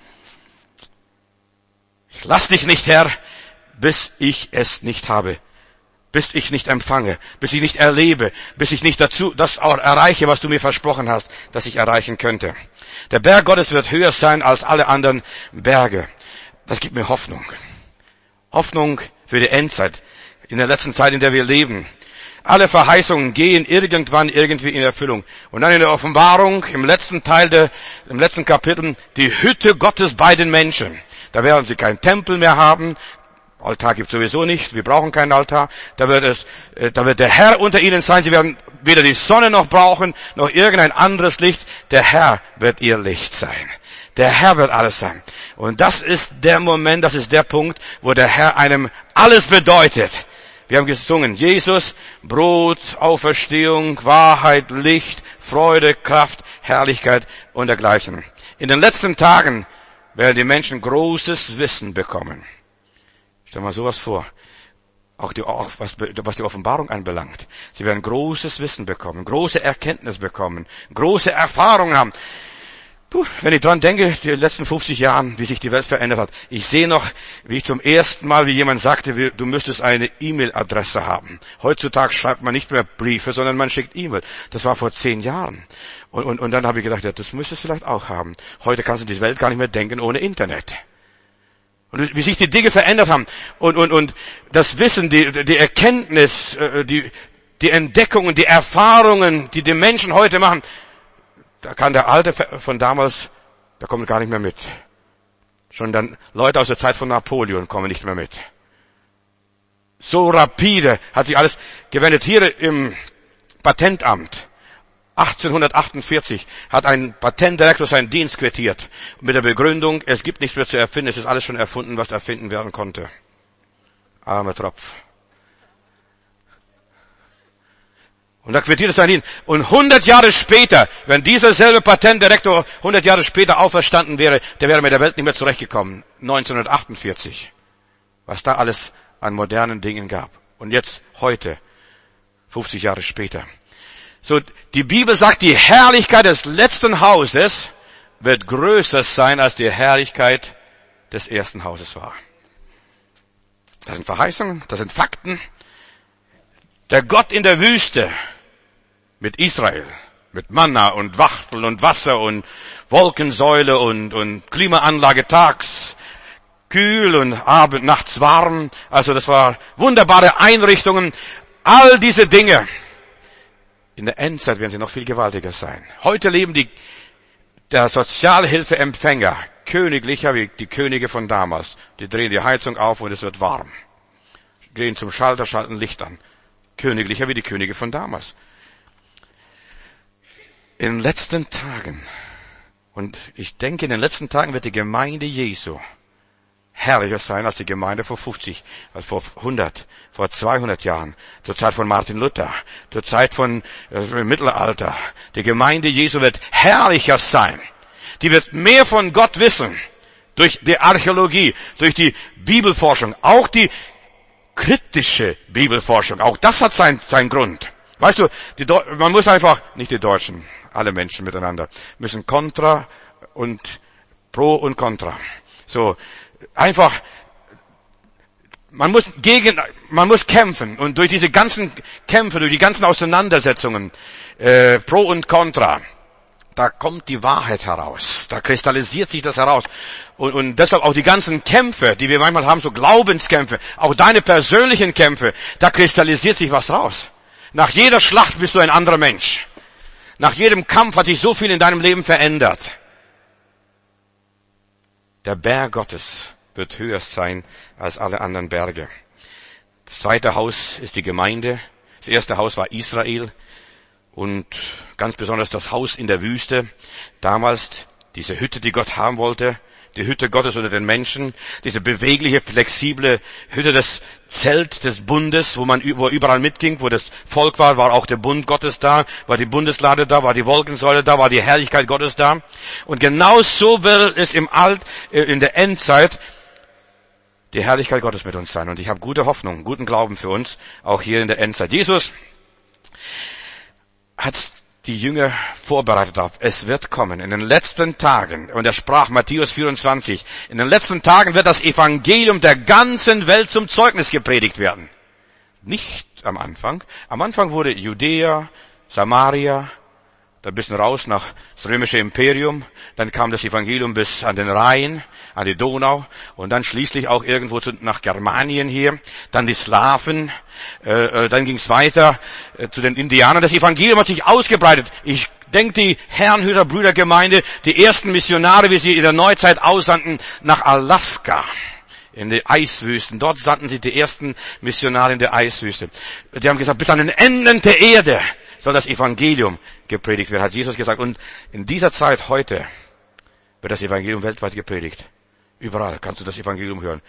Ich lass dich nicht, Herr, bis ich es nicht habe, bis ich nicht empfange, bis ich nicht erlebe, bis ich nicht dazu das auch erreiche, was du mir versprochen hast, dass ich erreichen könnte. Der Berg Gottes wird höher sein als alle anderen Berge. Das gibt mir Hoffnung. Hoffnung für die Endzeit, in der letzten Zeit, in der wir leben. Alle Verheißungen gehen irgendwann irgendwie in Erfüllung. Und dann in der Offenbarung, im letzten Teil der, im letzten Kapitel, die Hütte Gottes bei den Menschen. Da werden sie keinen Tempel mehr haben. Altar gibt sowieso nicht. Wir brauchen keinen Altar. Da wird es, äh, da wird der Herr unter ihnen sein. Sie werden weder die Sonne noch brauchen, noch irgendein anderes Licht. Der Herr wird ihr Licht sein. Der Herr wird alles sein. Und das ist der Moment, das ist der Punkt, wo der Herr einem alles bedeutet. Wir haben gesungen, Jesus, Brot, Auferstehung, Wahrheit, Licht, Freude, Kraft, Herrlichkeit und dergleichen. In den letzten Tagen werden die Menschen großes Wissen bekommen. Stell mal sowas vor. Auch, die, auch was, was die Offenbarung anbelangt. Sie werden großes Wissen bekommen, große Erkenntnis bekommen, große Erfahrungen haben. Puh, wenn ich dran denke, die letzten fünfzig Jahren, wie sich die Welt verändert hat. Ich sehe noch, wie ich zum ersten Mal, wie jemand sagte, du müsstest eine E-Mail-Adresse haben. Heutzutage schreibt man nicht mehr Briefe, sondern man schickt E-Mail. Das war vor zehn Jahren. Und, und, und dann habe ich gedacht, ja, das müsstest du vielleicht auch haben. Heute kannst du die Welt gar nicht mehr denken ohne Internet. Und wie sich die Dinge verändert haben. Und, und, und das Wissen, die, die Erkenntnis, die, die Entdeckungen, die Erfahrungen, die die Menschen heute machen, da kann der Alte von damals, da kommt gar nicht mehr mit. Schon dann Leute aus der Zeit von Napoleon kommen nicht mehr mit. So rapide hat sich alles gewendet. Hier im Patentamt, achtzehnhundertachtundvierzig, hat ein Patentdirektor seinen Dienst quittiert. Mit der Begründung, es gibt nichts mehr zu erfinden, es ist alles schon erfunden, was erfinden werden konnte. Armer Tropf. Und da quittiert es dann hin. Und hundert Jahre später, wenn dieser selbe Patentdirektor hundert Jahre später auferstanden wäre, der wäre mit der Welt nicht mehr zurechtgekommen. neunzehnhundertachtundvierzig. Was da alles an modernen Dingen gab. Und jetzt, heute, fünfzig Jahre später. So, die Bibel sagt, die Herrlichkeit des letzten Hauses wird größer sein, als die Herrlichkeit des ersten Hauses war. Das sind Verheißungen, das sind Fakten. Der Gott in der Wüste mit Israel, mit Manna und Wachtel und Wasser und Wolkensäule und, und Klimaanlage tags, kühl und abend, nachts warm. Also das war wunderbare Einrichtungen. All diese Dinge. In der Endzeit werden sie noch viel gewaltiger sein. Heute leben die, der Sozialhilfeempfänger königlicher wie die Könige von damals. Die drehen die Heizung auf und es wird warm. Gehen zum Schalter, schalten Licht an. Königlicher wie die Könige von damals. In den letzten Tagen, und ich denke, in den letzten Tagen wird die Gemeinde Jesu herrlicher sein als die Gemeinde vor fünfzig, als vor hundert, vor zweihundert Jahren, zur Zeit von Martin Luther, zur Zeit von äh, Mittelalter. Die Gemeinde Jesu wird herrlicher sein. Die wird mehr von Gott wissen, durch die Archäologie, durch die Bibelforschung, auch die kritische Bibelforschung. Auch das hat seinen seinen Grund. Weißt du, die Deu- man muss einfach, nicht die Deutschen, alle Menschen miteinander, müssen Kontra und Pro und Contra. So, einfach, man muss gegen, man muss kämpfen und durch diese ganzen Kämpfe, durch die ganzen Auseinandersetzungen, äh, Pro und Contra, da kommt die Wahrheit heraus, da kristallisiert sich das heraus und, und deshalb auch die ganzen Kämpfe, die wir manchmal haben, so Glaubenskämpfe, auch deine persönlichen Kämpfe, da kristallisiert sich was raus. Nach jeder Schlacht bist du ein anderer Mensch. Nach jedem Kampf hat sich so viel in deinem Leben verändert. Der Berg Gottes wird höher sein als alle anderen Berge. Das zweite Haus ist die Gemeinde. Das erste Haus war Israel und ganz besonders das Haus in der Wüste. Damals diese Hütte, die Gott haben wollte, die Hütte Gottes unter den Menschen, diese bewegliche, flexible Hütte, das Zelt des Bundes, wo man wo überall mitging, wo das Volk war, war auch der Bund Gottes da, war die Bundeslade da, war die Wolkensäule da, war die Herrlichkeit Gottes da. Und genau so wird es im Alt, in der Endzeit die Herrlichkeit Gottes mit uns sein. Und ich habe gute Hoffnung, guten Glauben für uns, auch hier in der Endzeit. Jesus hat die Jünger vorbereitet auf. Es wird kommen in den letzten Tagen. Und er sprach, Matthäus vierundzwanzig, in den letzten Tagen wird das Evangelium der ganzen Welt zum Zeugnis gepredigt werden. Nicht am Anfang. Am Anfang wurde Judäa, Samaria, da ein bisschen raus nach das römische Imperium. Dann kam das Evangelium bis an den Rhein, an die Donau und dann schließlich auch irgendwo zu, nach Germanien hier. Dann die Slawen, äh, dann ging es weiter äh, zu den Indianern. Das Evangelium hat sich ausgebreitet. Ich denke, die Herrnhuter Brüdergemeinde, die ersten Missionare, wie sie in der Neuzeit aussandten, nach Alaska. In die Eiswüsten. Dort sandten sie die ersten Missionare in der Eiswüste. Die haben gesagt, bis an den Enden der Erde soll das Evangelium gepredigt werden, hat Jesus gesagt. Und in dieser Zeit heute wird das Evangelium weltweit gepredigt. Überall kannst du das Evangelium hören.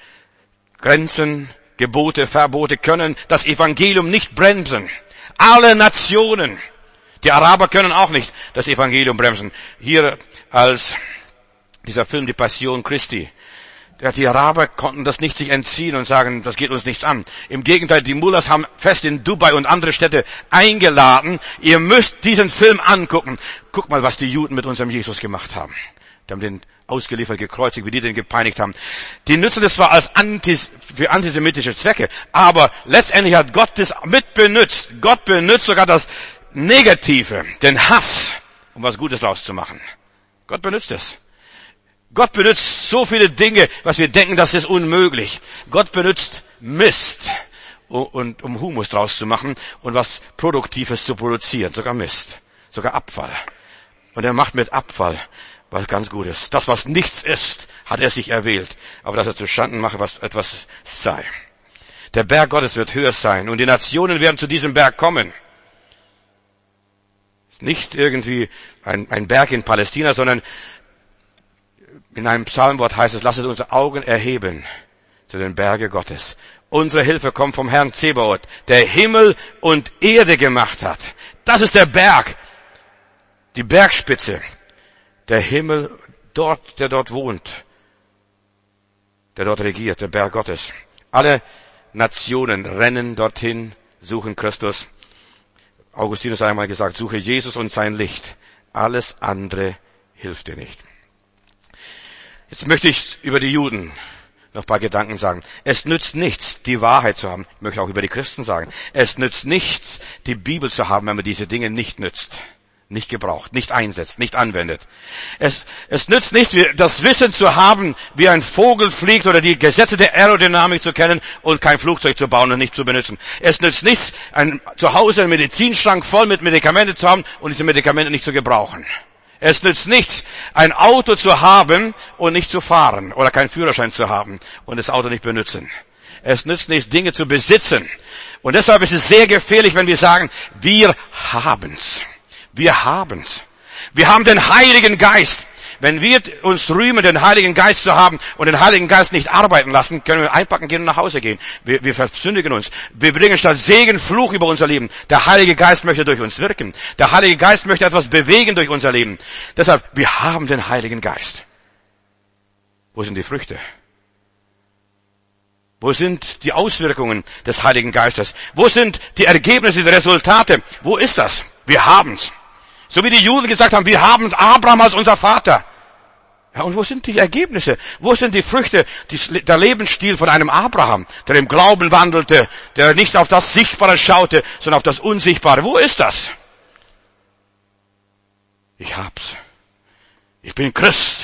Grenzen, Gebote, Verbote können das Evangelium nicht bremsen. Alle Nationen, die Araber können auch nicht das Evangelium bremsen. Hier als dieser Film Die Passion Christi. Die Araber konnten das nicht sich entziehen und sagen, das geht uns nichts an. Im Gegenteil, die Mullahs haben fest in Dubai und andere Städte eingeladen, ihr müsst diesen Film angucken. Guck mal, was die Juden mit unserem Jesus gemacht haben. Die haben den ausgeliefert, gekreuzigt, wie die den gepeinigt haben. Die nutzen das zwar als Antis, für antisemitische Zwecke, aber letztendlich hat Gott das mit benutzt. Gott benutzt sogar das Negative, den Hass, um was Gutes rauszumachen. Gott benutzt es. Gott benutzt so viele Dinge, was wir denken, das ist unmöglich. Gott benutzt Mist, und, um Humus draus zu machen und was Produktives zu produzieren. Sogar Mist, sogar Abfall. Und er macht mit Abfall was ganz Gutes. Das, was nichts ist, hat er sich erwählt. Aber dass er zustande mache, was etwas sei. Der Berg Gottes wird höher sein und die Nationen werden zu diesem Berg kommen. Nicht irgendwie ein, ein Berg in Palästina, sondern in einem Psalmwort heißt es, lasset unsere Augen erheben zu den Bergen Gottes. Unsere Hilfe kommt vom Herrn Zebaoth, der Himmel und Erde gemacht hat. Das ist der Berg, die Bergspitze, der Himmel, dort, der dort wohnt, der dort regiert, der Berg Gottes. Alle Nationen rennen dorthin, suchen Christus. Augustinus hat einmal gesagt, suche Jesus und sein Licht. Alles andere hilft dir nicht. Jetzt möchte ich über die Juden noch ein paar Gedanken sagen. Es nützt nichts, die Wahrheit zu haben. Ich möchte auch über die Christen sagen. Es nützt nichts, die Bibel zu haben, wenn man diese Dinge nicht nützt, nicht gebraucht, nicht einsetzt, nicht anwendet. Es, es nützt nichts, das Wissen zu haben, wie ein Vogel fliegt oder die Gesetze der Aerodynamik zu kennen und kein Flugzeug zu bauen und nicht zu benutzen. Es nützt nichts, ein, zu Hause einen Medizinschrank voll mit Medikamenten zu haben und diese Medikamente nicht zu gebrauchen. Es nützt nichts, ein Auto zu haben und nicht zu fahren oder keinen Führerschein zu haben und das Auto nicht benutzen. Es nützt nichts, Dinge zu besitzen. Und deshalb ist es sehr gefährlich, wenn wir sagen, wir haben's. Wir haben's. Wir haben den Heiligen Geist. Wenn wir uns rühmen, den Heiligen Geist zu haben und den Heiligen Geist nicht arbeiten lassen, können wir einpacken gehen und nach Hause gehen. Wir, wir versündigen uns. Wir bringen statt Segen Fluch über unser Leben. Der Heilige Geist möchte durch uns wirken. Der Heilige Geist möchte etwas bewegen durch unser Leben. Deshalb, wir haben den Heiligen Geist. Wo sind die Früchte? Wo sind die Auswirkungen des Heiligen Geistes? Wo sind die Ergebnisse, die Resultate? Wo ist das? Wir haben's. So wie die Juden gesagt haben, wir haben Abraham als unser Vater. Ja, und wo sind die Ergebnisse? Wo sind die Früchte, die, der Lebensstil von einem Abraham, der im Glauben wandelte, der nicht auf das Sichtbare schaute, sondern auf das Unsichtbare? Wo ist das? Ich hab's. Ich bin Christ.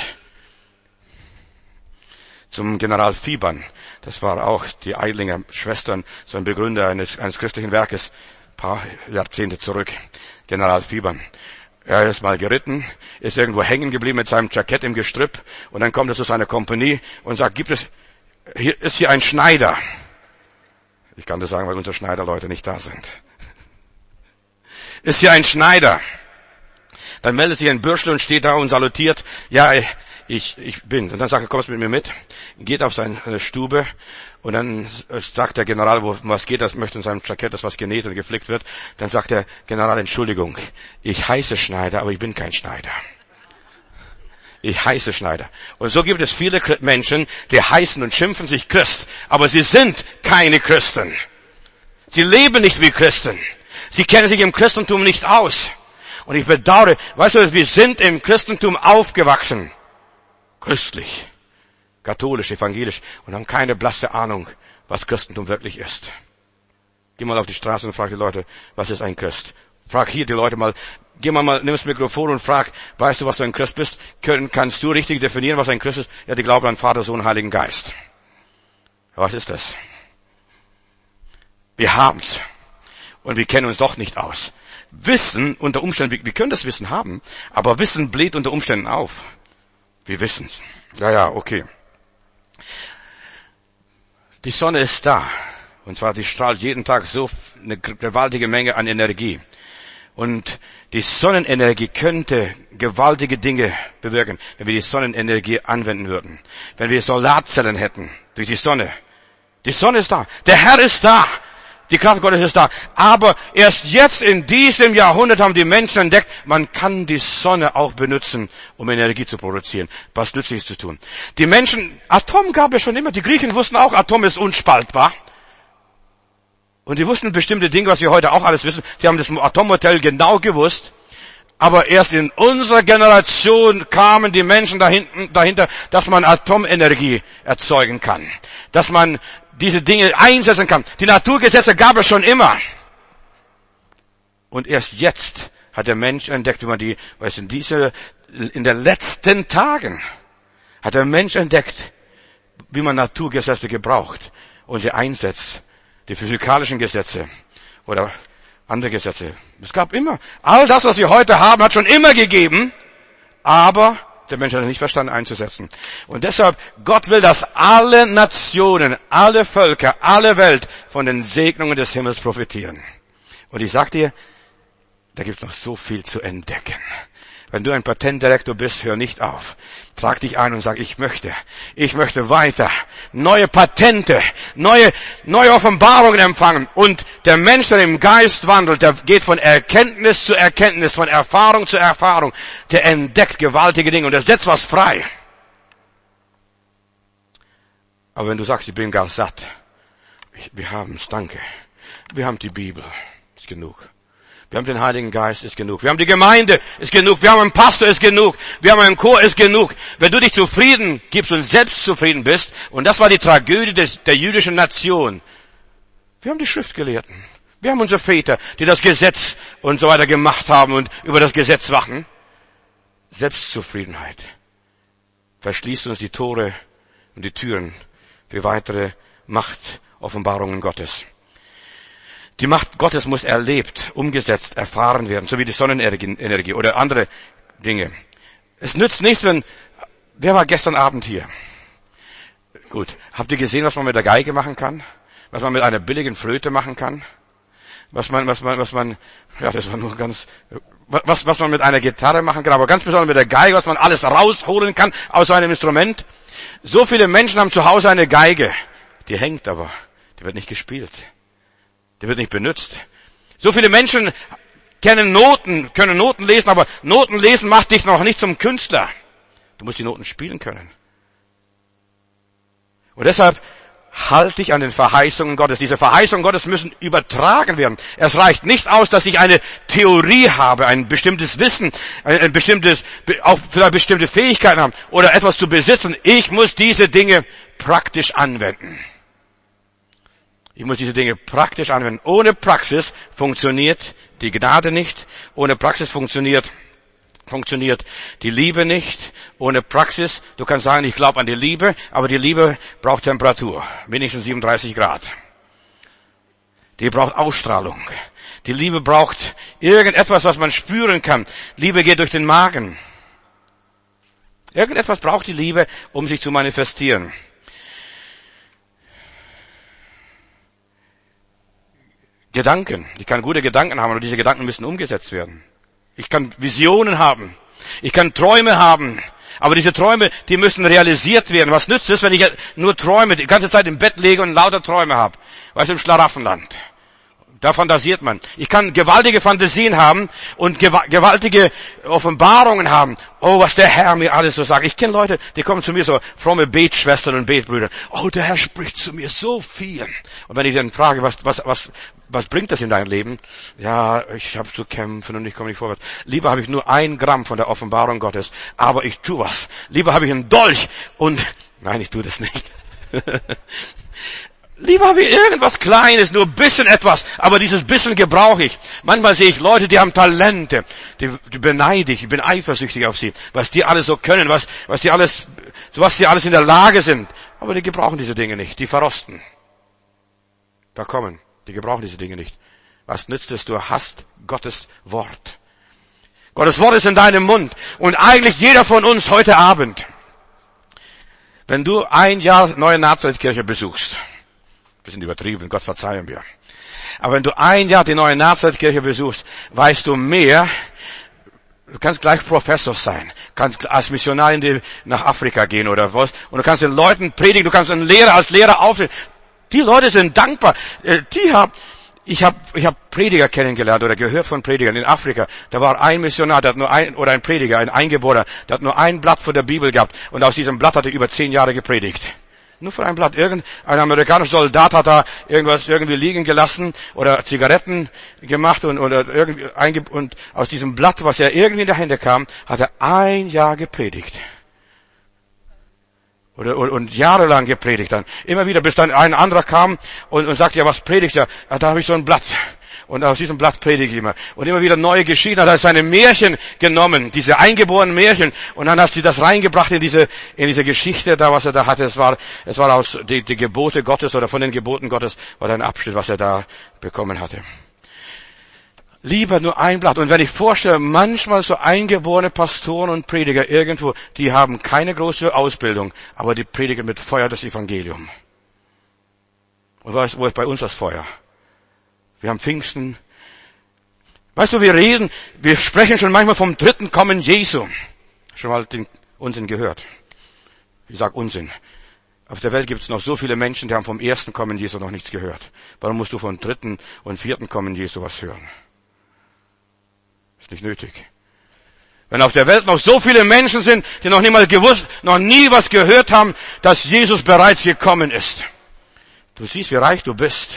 Zum General Fiebern. Das war auch die Eidlinger Schwestern, so ein Begründer eines, eines christlichen Werkes, ein paar Jahrzehnte zurück. General Fiebern. Er ist mal geritten, ist irgendwo hängen geblieben mit seinem Jackett im Gestrüpp und dann kommt er zu seiner Kompanie und sagt, gibt es, hier ist hier ein Schneider. Ich kann das sagen, weil unsere Schneiderleute nicht da sind. Ist hier ein Schneider. Dann meldet sich ein Bürschel und steht da und salutiert, ja, ich, ich bin. Und dann sagt er, kommst mit mir mit, geht auf seine Stube und dann sagt der General, wo was geht, das möchte in seinem Jackett, dass was genäht und geflickt wird. Dann sagt der General, Entschuldigung, ich heiße Schneider, aber ich bin kein Schneider. Ich heiße Schneider. Und so gibt es viele Menschen, die heißen und schimpfen sich Christ, aber sie sind keine Christen. Sie leben nicht wie Christen. Sie kennen sich im Christentum nicht aus. Und ich bedauere, weißt du, wir sind im Christentum aufgewachsen. Christlich, katholisch, evangelisch und haben keine blasse Ahnung, was Christentum wirklich ist. Geh mal auf die Straße und frag die Leute, was ist ein Christ? Frag hier die Leute mal, geh mal, mal nimm das Mikrofon und frag, weißt du, was du ein Christ bist? Können, kannst du richtig definieren, was ein Christ ist? Ja, die glauben an Vater, Sohn, Heiligen Geist. Was ist das? Wir haben's. Und wir kennen uns doch nicht aus. Wissen unter Umständen, wir, wir können das Wissen haben, aber Wissen bläht unter Umständen auf. Wir wissen's. Ja, ja, okay. Die Sonne ist da. Und zwar, die strahlt jeden Tag so eine gewaltige Menge an Energie. Und die Sonnenenergie könnte gewaltige Dinge bewirken, wenn wir die Sonnenenergie anwenden würden. Wenn wir Solarzellen hätten, durch die Sonne. Die Sonne ist da. Der Herr ist da. Die Kraft Gottes ist da. Aber erst jetzt in diesem Jahrhundert haben die Menschen entdeckt, man kann die Sonne auch benutzen, um Energie zu produzieren, was Nützliches zu tun. Die Menschen, Atom gab es schon immer. Die Griechen wussten auch, Atom ist unspaltbar. Und die wussten bestimmte Dinge, was wir heute auch alles wissen. Die haben das Atommodell genau gewusst. Aber erst in unserer Generation kamen die Menschen dahinten, dahinter, dass man Atomenergie erzeugen kann. Dass man diese Dinge einsetzen kann. Die Naturgesetze gab es schon immer. Und erst jetzt hat der Mensch entdeckt, wie man die, weißt du, in diese, in den letzten Tagen hat der Mensch entdeckt, wie man Naturgesetze gebraucht und sie einsetzt. Die physikalischen Gesetze oder andere Gesetze. Es gab immer. All das, was wir heute haben, hat schon immer gegeben, aber der Mensch hat es nicht verstanden einzusetzen. Und deshalb, Gott will, dass alle Nationen, alle Völker, alle Welt von den Segnungen des Himmels profitieren. Und ich sag dir, da gibt es noch so viel zu entdecken. Wenn du ein Patentdirektor bist, hör nicht auf. Trag dich ein und sag, ich möchte, ich möchte weiter neue Patente, neue, neue Offenbarungen empfangen. Und der Mensch, der im Geist wandelt, der geht von Erkenntnis zu Erkenntnis, von Erfahrung zu Erfahrung. Der entdeckt gewaltige Dinge und der setzt was frei. Aber wenn du sagst, ich bin gar satt, ich, wir haben's, danke. Wir haben die Bibel, ist genug. Wir haben den Heiligen Geist, ist genug. Wir haben die Gemeinde, ist genug. Wir haben einen Pastor, ist genug. Wir haben einen Chor, ist genug. Wenn du dich zufrieden gibst und selbst zufrieden bist, und das war die Tragödie des, der jüdischen Nation. Wir haben die Schriftgelehrten. Wir haben unsere Väter, die das Gesetz und so weiter gemacht haben und über das Gesetz wachen. Selbstzufriedenheit verschließt uns die Tore und die Türen für weitere Machtoffenbarungen Gottes. Die Macht Gottes muss erlebt, umgesetzt, erfahren werden, so wie die Sonnenenergie oder andere Dinge. Es nützt nichts, wenn, wer war gestern Abend hier? Gut, habt ihr gesehen, was man mit der Geige machen kann? Was man mit einer billigen Flöte machen kann? Was man, was man, was man, ja, das war nur ganz, was, was man mit einer Gitarre machen kann, aber ganz besonders mit der Geige, was man alles rausholen kann aus so einem Instrument. So viele Menschen haben zu Hause eine Geige. Die hängt aber, die wird nicht gespielt. Die wird nicht benutzt. So viele Menschen kennen Noten, können Noten lesen, aber Noten lesen macht dich noch nicht zum Künstler. Du musst die Noten spielen können. Und deshalb halte dich an den Verheißungen Gottes. Diese Verheißungen Gottes müssen übertragen werden. Es reicht nicht aus, dass ich eine Theorie habe, ein bestimmtes Wissen, ein, ein bestimmtes, auch vielleicht bestimmte Fähigkeiten haben oder etwas zu besitzen. Ich muss diese Dinge praktisch anwenden. Ich muss diese Dinge praktisch anwenden. Ohne Praxis funktioniert die Gnade nicht. Ohne Praxis funktioniert, funktioniert die Liebe nicht. Ohne Praxis, du kannst sagen, ich glaube an die Liebe, aber die Liebe braucht Temperatur. Wenigstens siebenunddreißig Grad. Die braucht Ausstrahlung. Die Liebe braucht irgendetwas, was man spüren kann. Liebe geht durch den Magen. Irgendetwas braucht die Liebe, um sich zu manifestieren. Gedanken. Ich kann gute Gedanken haben, aber diese Gedanken müssen umgesetzt werden. Ich kann Visionen haben. Ich kann Träume haben. Aber diese Träume, die müssen realisiert werden. Was nützt es, wenn ich nur träume, die ganze Zeit im Bett lege und lauter Träume habe? Weißt du, im Schlaraffenland. Da fantasiert man. Ich kann gewaltige Fantasien haben und gewaltige Offenbarungen haben. Oh, was der Herr mir alles so sagt. Ich kenne Leute, die kommen zu mir so, fromme Betschwestern und Betbrüder. Oh, der Herr spricht zu mir so viel. Und wenn ich dann frage, was, was, was, was bringt das in dein Leben? Ja, ich habe zu kämpfen und ich komme nicht vorwärts. Lieber habe ich nur ein Gramm von der Offenbarung Gottes, aber ich tue was. Lieber habe ich einen Dolch und, nein, ich tue das nicht. Lieber habe ich irgendwas Kleines, nur ein bisschen etwas, aber dieses bisschen gebrauche ich. Manchmal sehe ich Leute, die haben Talente, die, die beneide ich, ich bin eifersüchtig auf sie, was die alles so können, was, was die alles, was die alles in der Lage sind. Aber die gebrauchen diese Dinge nicht, die verrosten. Da kommen, die gebrauchen diese Dinge nicht. Was nützt es, du hast Gottes Wort. Gottes Wort ist in deinem Mund. Und eigentlich jeder von uns heute Abend, wenn du ein Jahr Neue Nazareth-Kirche besuchst, bisschen übertrieben, Gott verzeihe mir. Aber wenn du ein Jahr die Neue Nazareth-Kirche besuchst, weißt du mehr. Du kannst gleich Professor sein, kannst als Missionar in die, nach Afrika gehen oder was, und du kannst den Leuten predigen, du kannst einen Lehrer als Lehrer aufnehmen. Die Leute sind dankbar. Die haben, ich habe, ich habe Prediger kennengelernt oder gehört von Predigern in Afrika. Da war ein Missionar, der hat nur ein, oder ein Prediger, ein Eingeborener, der hat nur ein Blatt von der Bibel gehabt und aus diesem Blatt hat er über zehn Jahre gepredigt. Nur für ein Blatt. Irgendein amerikanischer Soldat hat da irgendwas irgendwie liegen gelassen oder Zigaretten gemacht und, oder irgendwie einge, und aus diesem Blatt, was er irgendwie in der Hände kam, hat er ein Jahr gepredigt. Oder, und, und jahrelang gepredigt dann. Immer wieder, bis dann ein anderer kam und, und sagte, ja, was predigst du? Ja, da habe ich so ein Blatt. Und aus diesem Blatt predige ich immer. Und immer wieder neue Geschichten. Hat er seine Märchen genommen, diese eingeborenen Märchen. Und dann hat sie das reingebracht in diese, in diese Geschichte da, was er da hatte. Es war, es war aus, die, die Gebote Gottes oder von den Geboten Gottes, war ein Abschnitt, was er da bekommen hatte. Lieber nur ein Blatt. Und wenn ich vorstelle, manchmal so eingeborene Pastoren und Prediger irgendwo, die haben keine große Ausbildung, aber die predigen mit Feuer das Evangelium. Und wo ist, wo ist bei uns das Feuer? Wir haben Pfingsten. Weißt du, wir reden, wir sprechen schon manchmal vom dritten Kommen Jesu. Schon mal den Unsinn gehört. Ich sag Unsinn. Auf der Welt gibt es noch so viele Menschen, die haben vom ersten Kommen Jesu noch nichts gehört. Warum musst du vom dritten und vierten Kommen Jesu was hören? Ist nicht nötig. Wenn auf der Welt noch so viele Menschen sind, die noch nie mal gewusst, noch nie was gehört haben, dass Jesus bereits gekommen ist. Du siehst, wie reich du bist.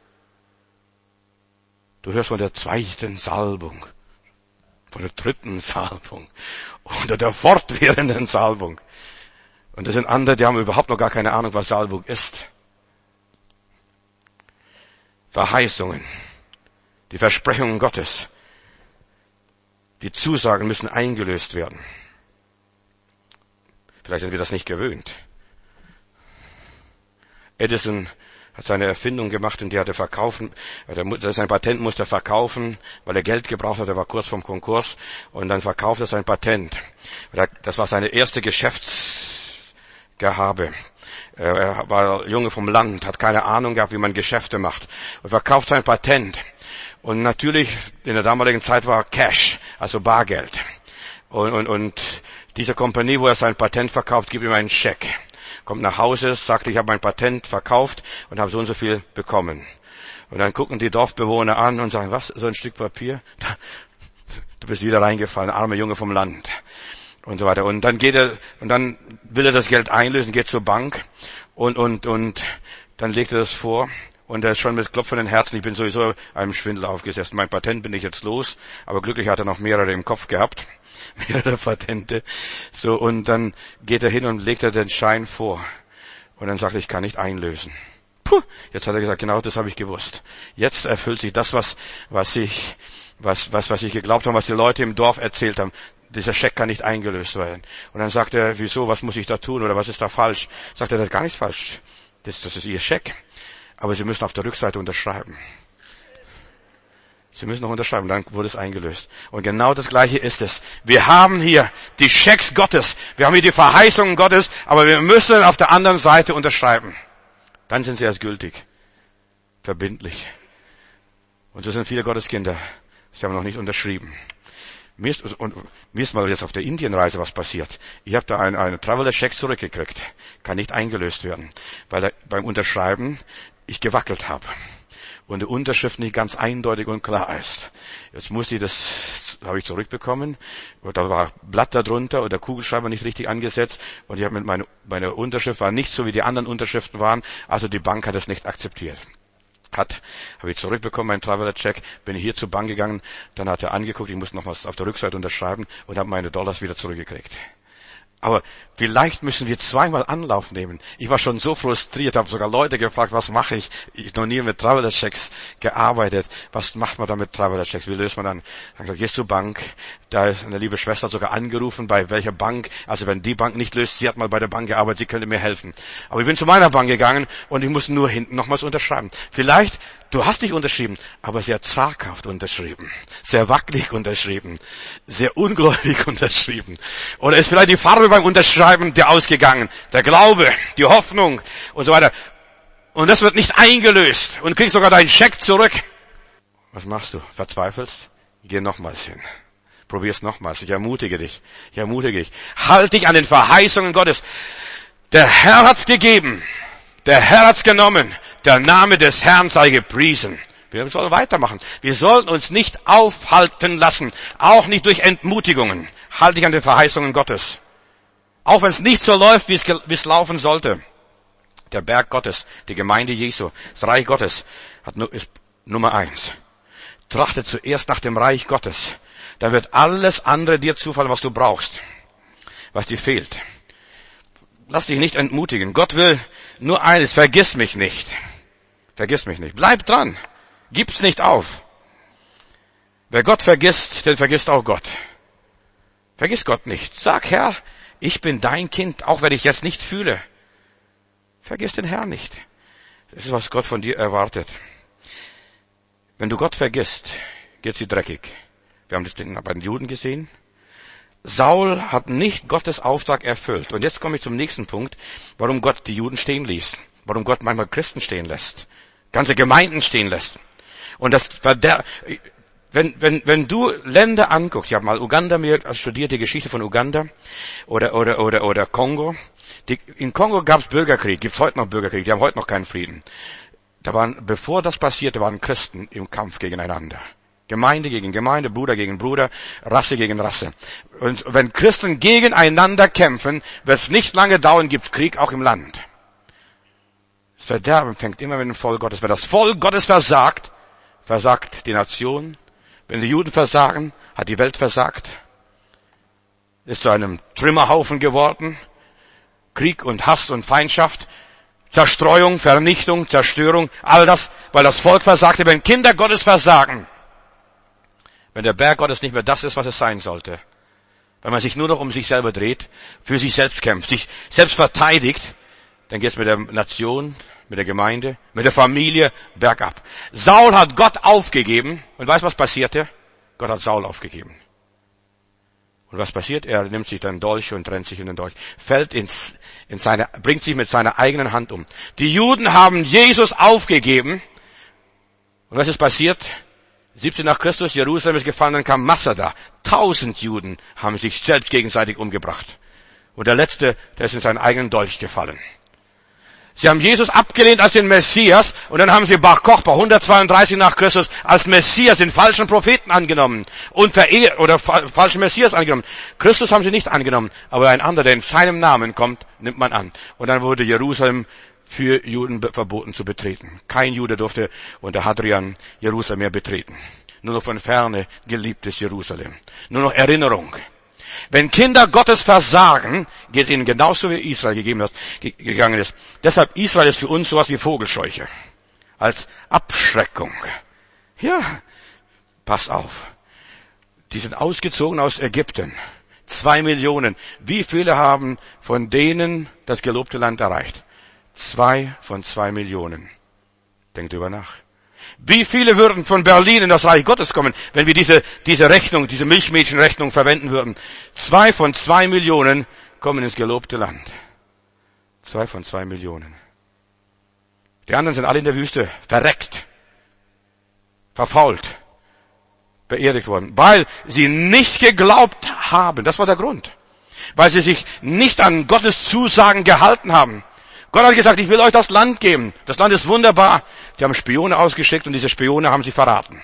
Du hörst von der zweiten Salbung, von der dritten Salbung oder der fortwährenden Salbung. Und das sind andere, die haben überhaupt noch gar keine Ahnung, was Salbung ist. Verheißungen, die Versprechungen Gottes, die Zusagen müssen eingelöst werden. Vielleicht sind wir das nicht gewöhnt. Edison hat seine Erfindung gemacht und die hat er verkaufen, sein Patent musste er verkaufen, weil er Geld gebraucht hat, er war kurz vorm Konkurs und dann verkauft er sein Patent. Das war seine erste Geschäftsgehabe. Er war Junge vom Land, hat keine Ahnung gehabt, wie man Geschäfte macht und verkauft sein Patent. Und natürlich, in der damaligen Zeit war Cash, also Bargeld. Und, und, und diese Kompanie, wo er sein Patent verkauft, gibt ihm einen Scheck. Kommt nach Hause, sagt, ich habe mein Patent verkauft und habe so und so viel bekommen. Und dann gucken die Dorfbewohner an und sagen, was, so ein Stück Papier? Du bist wieder reingefallen, armer Junge vom Land. Und so weiter. Und dann geht er, und dann will er das Geld einlösen, geht zur Bank und, und, und dann legt er das vor. Und er ist schon mit klopfenden Herzen, ich bin sowieso einem Schwindel aufgesessen. Mein Patent bin ich jetzt los, aber glücklich hat er noch mehrere im Kopf gehabt. Mehrere Patente. So, und dann geht er hin und legt er den Schein vor. Und dann sagt er, ich kann nicht einlösen. Puh, jetzt hat er gesagt, genau das habe ich gewusst. Jetzt erfüllt sich das, was, was ich, was, was, was ich geglaubt habe, was die Leute im Dorf erzählt haben. Dieser Scheck kann nicht eingelöst werden. Und dann sagt er, wieso, was muss ich da tun oder was ist da falsch? Sagt er, das ist gar nicht falsch. Das, das ist Ihr Scheck. Aber Sie müssen auf der Rückseite unterschreiben. Sie müssen noch unterschreiben, dann wurde es eingelöst. Und genau das Gleiche ist es. Wir haben hier die Schecks Gottes. Wir haben hier die Verheißungen Gottes, aber wir müssen auf der anderen Seite unterschreiben. Dann sind sie erst gültig. Verbindlich. Und so sind viele Gotteskinder. Sie haben noch nicht unterschrieben. Mir ist, und, mir ist mal jetzt auf der Indienreise was passiert. Ich habe da einen, einen Traveler-Check zurückgekriegt. Kann nicht eingelöst werden. Weil da, beim Unterschreiben ich gewackelt habe. Und die Unterschrift nicht ganz eindeutig und klar ist. Jetzt musste ich das, habe ich zurückbekommen. Und da war Blatt darunter und der Kugelschreiber nicht richtig angesetzt. Und ich habe mit meine, meine Unterschrift war nicht so, wie die anderen Unterschriften waren. Also die Bank hat es nicht akzeptiert. Hat, habe ich zurückbekommen, meinen Traveler-Check, bin ich hier zur Bank gegangen, dann hat er angeguckt, ich musste noch was auf der Rückseite unterschreiben und habe meine Dollars wieder zurückgekriegt. Aber vielleicht müssen wir zweimal Anlauf nehmen. Ich war schon so frustriert, habe sogar Leute gefragt, was mache ich? Ich noch nie mit Traveler-Checks gearbeitet. Was macht man da mit Traveler-Checks? Wie löst man dann? Dann gesagt, gehst zur Bank. Da ist eine liebe Schwester sogar angerufen, bei welcher Bank. Also wenn die Bank nicht löst, sie hat mal bei der Bank gearbeitet, sie könnte mir helfen. Aber ich bin zu meiner Bank gegangen und ich musste nur hinten nochmals unterschreiben. Vielleicht, du hast nicht unterschrieben, aber sehr zaghaft unterschrieben. Sehr wackelig unterschrieben. Sehr ungläubig unterschrieben. Oder ist vielleicht die Farbe beim Unterschreiben dir ausgegangen. Der Glaube, die Hoffnung und so weiter. Und das wird nicht eingelöst. Und du kriegst sogar deinen Scheck zurück. Was machst du? Verzweifelst? Geh nochmals hin. Probier's nochmals. Ich ermutige dich. Ich ermutige dich. Halt dich an den Verheißungen Gottes. Der Herr hat's gegeben. Der Herr hat's genommen. Der Name des Herrn sei gepriesen. Wir sollen weitermachen. Wir sollten uns nicht aufhalten lassen. Auch nicht durch Entmutigungen. Halt dich an den Verheißungen Gottes. Auch wenn es nicht so läuft, wie es, wie es laufen sollte. Der Berg Gottes, die Gemeinde Jesu, das Reich Gottes hat, ist Nummer eins. Trachte zuerst nach dem Reich Gottes. Dann wird alles andere dir zufallen, was du brauchst. Was dir fehlt. Lass dich nicht entmutigen. Gott will nur eines, vergiss mich nicht. Vergiss mich nicht. Bleib dran. Gib's nicht auf. Wer Gott vergisst, den vergisst auch Gott. Vergiss Gott nicht. Sag, Herr, ich bin dein Kind, auch wenn ich jetzt nicht fühle. Vergiss den Herrn nicht. Das ist, was Gott von dir erwartet. Wenn du Gott vergisst, geht's dir dreckig. Wir haben das bei den Juden gesehen. Saul hat nicht Gottes Auftrag erfüllt. Und jetzt komme ich zum nächsten Punkt, warum Gott die Juden stehen ließ. Warum Gott manchmal Christen stehen lässt. Ganze Gemeinden stehen lässt. Und das, Verder- wenn, wenn, wenn du Länder anguckst, ich habe mal Uganda mir studiert, die Geschichte von Uganda oder, oder, oder, oder Kongo. Die, in Kongo gab es Bürgerkrieg, gibt es heute noch Bürgerkrieg, die haben heute noch keinen Frieden. Da waren, bevor das passierte, waren Christen im Kampf gegeneinander. Gemeinde gegen Gemeinde, Bruder gegen Bruder, Rasse gegen Rasse. Und wenn Christen gegeneinander kämpfen, wird es nicht lange dauern, gibt es Krieg auch im Land. Das Verderben fängt immer mit dem Volk Gottes. Wenn das Volk Gottes versagt, versagt die Nation. Wenn die Juden versagen, hat die Welt versagt. Ist zu einem Trümmerhaufen geworden. Krieg und Hass und Feindschaft. Zerstreuung, Vernichtung, Zerstörung, all das, weil das Volk versagte. Wenn Kinder Gottes versagen, wenn der Berg Gottes nicht mehr das ist, was es sein sollte, wenn man sich nur noch um sich selber dreht, für sich selbst kämpft, sich selbst verteidigt, dann geht es mit der Nation, mit der Gemeinde, mit der Familie bergab. Saul hat Gott aufgegeben und weißt, was passierte? Gott hat Saul aufgegeben. Und was passiert? Er nimmt sich dann Dolch und trennt sich in den Dolch, fällt ins, in seine, bringt sich mit seiner eigenen Hand um. Die Juden haben Jesus aufgegeben. Und was ist passiert? siebzehn nach Christus, Jerusalem ist gefallen, dann kam Masada. Tausend Juden haben sich selbst gegenseitig umgebracht. Und der Letzte, der ist in seinen eigenen Dolch gefallen. Sie haben Jesus abgelehnt als den Messias und dann haben sie Bar Kochba hundertzweiunddreißig nach Christus als Messias, den falschen Propheten angenommen und verehrt oder fa- falschen Messias angenommen. Christus haben sie nicht angenommen, aber ein anderer, der in seinem Namen kommt, nimmt man an. Und dann wurde Jerusalem für Juden verboten zu betreten. Kein Jude durfte unter Hadrian Jerusalem mehr betreten. Nur noch von Ferne geliebtes Jerusalem. Nur noch Erinnerung. Wenn Kinder Gottes versagen, geht es ihnen genauso wie Israel gegeben ist, gegangen ist. Deshalb Israel ist für uns sowas wie Vogelscheuche. Als Abschreckung. Ja, pass auf. Die sind ausgezogen aus Ägypten. Zwei Millionen. Wie viele haben von denen das gelobte Land erreicht? Zwei von zwei Millionen. Denkt drüber nach. Wie viele würden von Berlin in das Reich Gottes kommen, wenn wir diese, diese Rechnung, diese Milchmädchenrechnung verwenden würden? Zwei von zwei Millionen kommen ins gelobte Land. Zwei von zwei Millionen. Die anderen sind alle in der Wüste verreckt, verfault, beerdigt worden, weil sie nicht geglaubt haben. Das war der Grund. Weil sie sich nicht an Gottes Zusagen gehalten haben. Gott hat gesagt, ich will euch das Land geben. Das Land ist wunderbar. Sie haben Spione ausgeschickt und diese Spione haben sie verraten.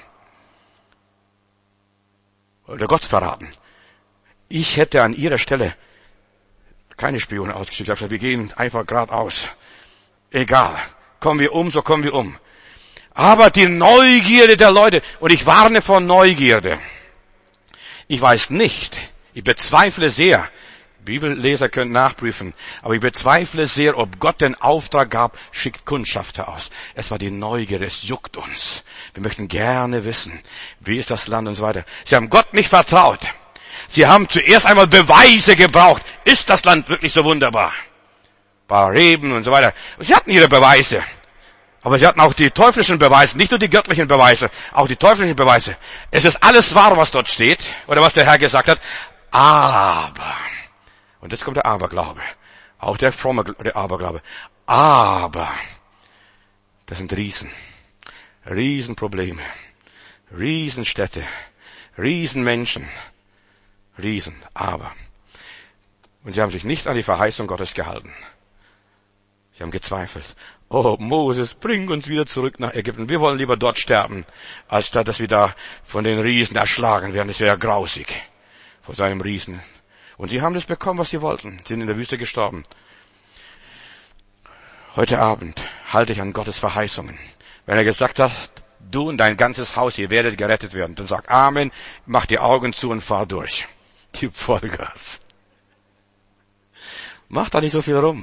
Oder Gott verraten. Ich hätte an ihrer Stelle keine Spione ausgeschickt. Ich habe gesagt, wir gehen einfach geradeaus. Egal. Kommen wir um, so kommen wir um. Aber die Neugierde der Leute, und ich warne vor Neugierde. Ich weiß nicht, ich bezweifle sehr, Bibelleser können nachprüfen. Aber ich bezweifle sehr, ob Gott den Auftrag gab, schickt Kundschafter aus. Es war die Neugierde, es juckt uns. Wir möchten gerne wissen, wie ist das Land und so weiter. Sie haben Gott nicht vertraut. Sie haben zuerst einmal Beweise gebraucht. Ist das Land wirklich so wunderbar? Ein paar Reben und so weiter. Sie hatten ihre Beweise. Aber sie hatten auch die teuflischen Beweise, nicht nur die göttlichen Beweise, auch die teuflischen Beweise. Es ist alles wahr, was dort steht, oder was der Herr gesagt hat. Aber... Und jetzt kommt der Aberglaube. Auch der fromme der Aberglaube. Aber, das sind Riesen. Riesenprobleme. Riesenstädte. Riesenmenschen. Riesen. Aber. Und sie haben sich nicht an die Verheißung Gottes gehalten. Sie haben gezweifelt. Oh, Moses, bring uns wieder zurück nach Ägypten. Wir wollen lieber dort sterben, als statt, dass wir da von den Riesen erschlagen werden. Das wäre ja grausig. Vor seinem Riesen. Und sie haben das bekommen, was sie wollten. Sie sind in der Wüste gestorben. Heute Abend halte ich an Gottes Verheißungen. Wenn er gesagt hat, du und dein ganzes Haus, ihr werdet gerettet werden, dann sag Amen, mach die Augen zu und fahr durch. Gib Vollgas. Mach da nicht so viel rum.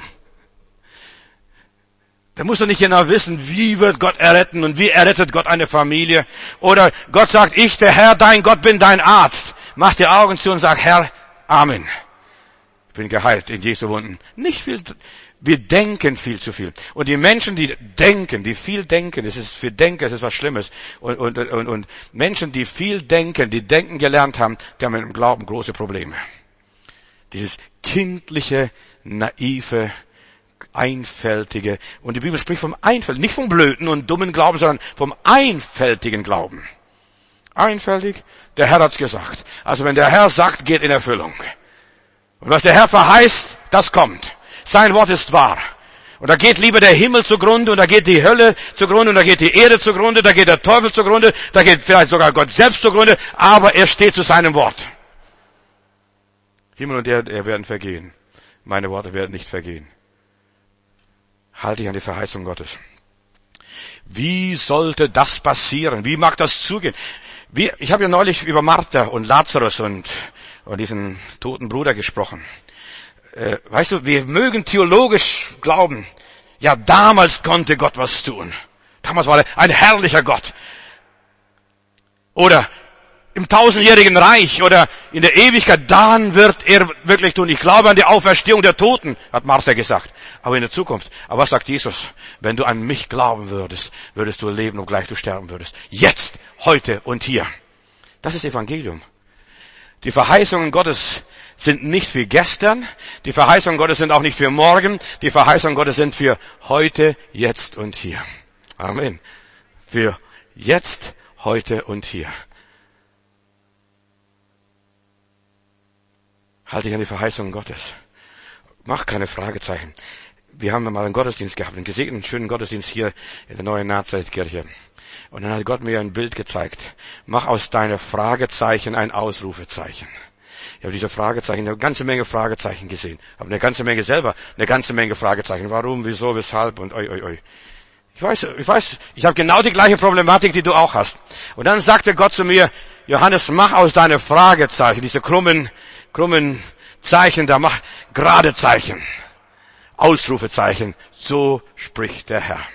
Da musst du nicht genau wissen, wie wird Gott erretten und wie errettet Gott eine Familie. Oder Gott sagt, ich, der Herr, dein Gott, bin dein Arzt. Mach die Augen zu und sag, Herr, Amen. Ich bin geheilt in Jesu Wunden. Nicht viel. Wir denken viel zu viel. Und die Menschen, die denken, die viel denken, das ist für Denker, das ist was Schlimmes. Und, und, und, und Menschen, die viel denken, die denken gelernt haben, die haben im Glauben große Probleme. Dieses kindliche, naive, einfältige. Und die Bibel spricht vom einfältigen, nicht vom blöden und dummen Glauben, sondern vom einfältigen Glauben. Einfältig. Der Herr hat's gesagt. Also wenn der Herr sagt, geht in Erfüllung. Und was der Herr verheißt, das kommt. Sein Wort ist wahr. Und da geht lieber der Himmel zugrunde und da geht die Hölle zugrunde und da geht die Erde zugrunde, da geht der Teufel zugrunde, da geht vielleicht sogar Gott selbst zugrunde, aber er steht zu seinem Wort. Himmel und Erde werden vergehen. Meine Worte werden nicht vergehen. Halte dich an die Verheißung Gottes. Wie sollte das passieren? Wie mag das zugehen? Wie, ich habe ja neulich über Martha und Lazarus und, und diesen toten Bruder gesprochen. Äh, weißt du, wir mögen theologisch glauben, ja, damals konnte Gott was tun. Damals war er ein herrlicher Gott. Oder im tausendjährigen Reich oder in der Ewigkeit, dann wird er wirklich tun. Ich glaube an die Auferstehung der Toten, hat Martha gesagt. Aber in der Zukunft. Aber was sagt Jesus? Wenn du an mich glauben würdest, würdest du leben, obgleich du sterben würdest. Jetzt, heute und hier. Das ist Evangelium. Die Verheißungen Gottes sind nicht für gestern. Die Verheißungen Gottes sind auch nicht für morgen. Die Verheißungen Gottes sind für heute, jetzt und hier. Amen. Für jetzt, heute und hier. Halte dich an die Verheißungen Gottes. Mach keine Fragezeichen. Wir haben mal einen Gottesdienst gehabt, einen gesegneten, schönen Gottesdienst hier in der neuen Nazaretkirche. Und dann hat Gott mir ein Bild gezeigt. Mach aus deinen Fragezeichen ein Ausrufezeichen. Ich habe diese Fragezeichen, eine ganze Menge Fragezeichen gesehen. Habe eine ganze Menge selber, eine ganze Menge Fragezeichen. Warum, wieso, weshalb und oi, oi, oi. Ich weiß, ich weiß, ich habe genau die gleiche Problematik, die du auch hast. Und dann sagte Gott zu mir, Johannes, mach aus deinen Fragezeichen, diese krummen, krummen Zeichen, da mach gerade Zeichen. Ausrufezeichen. So spricht der Herr.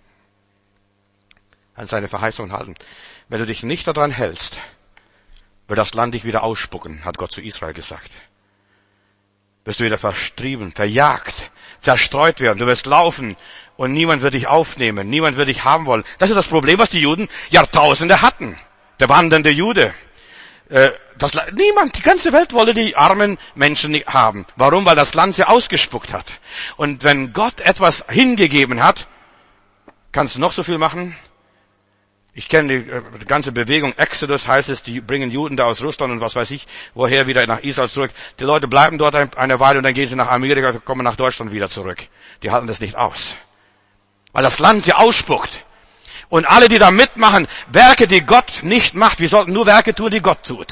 An seine Verheißungen halten. Wenn du dich nicht daran hältst, wird das Land dich wieder ausspucken, hat Gott zu Israel gesagt. Wirst du wieder vertrieben, verjagt, zerstreut werden. Du wirst laufen und niemand wird dich aufnehmen. Niemand wird dich haben wollen. Das ist das Problem, was die Juden Jahrtausende hatten. Der wandernde Jude. Äh, das, niemand, die ganze Welt wollte die armen Menschen nicht haben. Warum? Weil das Land sie ausgespuckt hat. Und wenn Gott etwas hingegeben hat, kannst du noch so viel machen. Ich kenne die, die ganze Bewegung, Exodus heißt es, die bringen Juden da aus Russland und was weiß ich, woher wieder nach Israel zurück. Die Leute bleiben dort eine Weile und dann gehen sie nach Amerika, kommen nach Deutschland wieder zurück. Die halten das nicht aus. Weil das Land sie ausspuckt. Und alle, die da mitmachen, Werke, die Gott nicht macht, wir sollten nur Werke tun, die Gott tut.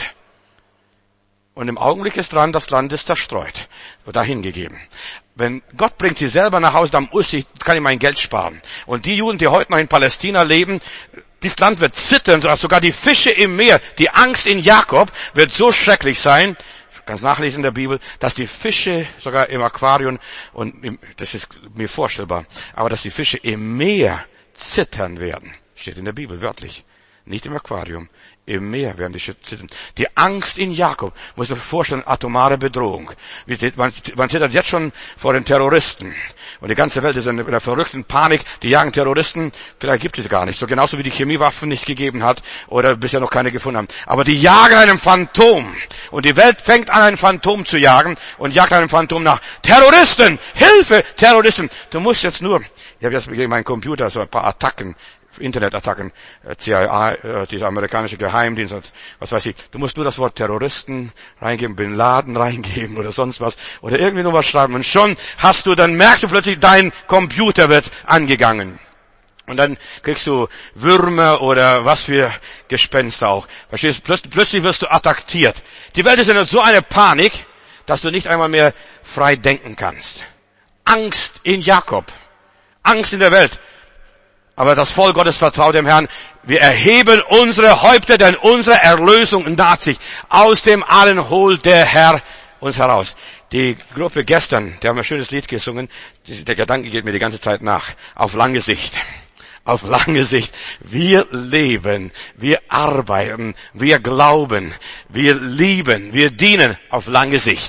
Und im Augenblick ist dran, das Land ist zerstreut oder hingegeben. Wenn Gott bringt sie selber nach Hause, dann muss ich, kann ich mein Geld sparen. Und die Juden, die heute noch in Palästina leben, dieses Land wird zittern, sogar die Fische im Meer, die Angst in Jakob wird so schrecklich sein, du kannst nachlesen in der Bibel, dass die Fische sogar im Aquarium, und im, das ist mir vorstellbar, aber dass die Fische im Meer zittern werden, steht in der Bibel wörtlich, nicht im Aquarium. Im Meer werden die zittern. Die Angst in Jakob, muss man sich vorstellen, atomare Bedrohung. Man, man zittert jetzt schon vor den Terroristen. Und die ganze Welt ist in einer verrückten Panik. Die jagen Terroristen, vielleicht gibt es gar nicht. So genauso wie die Chemiewaffen nicht gegeben hat oder bisher noch keine gefunden haben. Aber die jagen einem Phantom. Und die Welt fängt an, ein Phantom zu jagen und jagt einem Phantom nach. Terroristen! Hilfe! Terroristen! Du musst jetzt nur, ich habe jetzt gegen meinen Computer so ein paar Attacken, Internetattacken, C I A, dieser amerikanische Geheimdienst und was weiß ich. Du musst nur das Wort Terroristen reingeben, Bin Laden reingeben oder sonst was oder irgendwie nur was schreiben und schon hast du, dann merkst du plötzlich, dein Computer wird angegangen. Und dann kriegst du Würmer oder was für Gespenster auch. Verstehst du? Plötzlich, plötzlich wirst du attackiert. Die Welt ist in so einer Panik, dass du nicht einmal mehr frei denken kannst. Angst in Jakob. Angst in der Welt. Aber das Volk Gottes vertraut dem Herrn. Wir erheben unsere Häupter, denn unsere Erlösung naht sich. Aus dem Allen holt der Herr uns heraus. Die Gruppe gestern, die haben ein schönes Lied gesungen. Der Gedanke geht mir die ganze Zeit nach. Auf lange Sicht. Auf lange Sicht. Wir leben, wir arbeiten, wir glauben, wir lieben, wir dienen auf lange Sicht.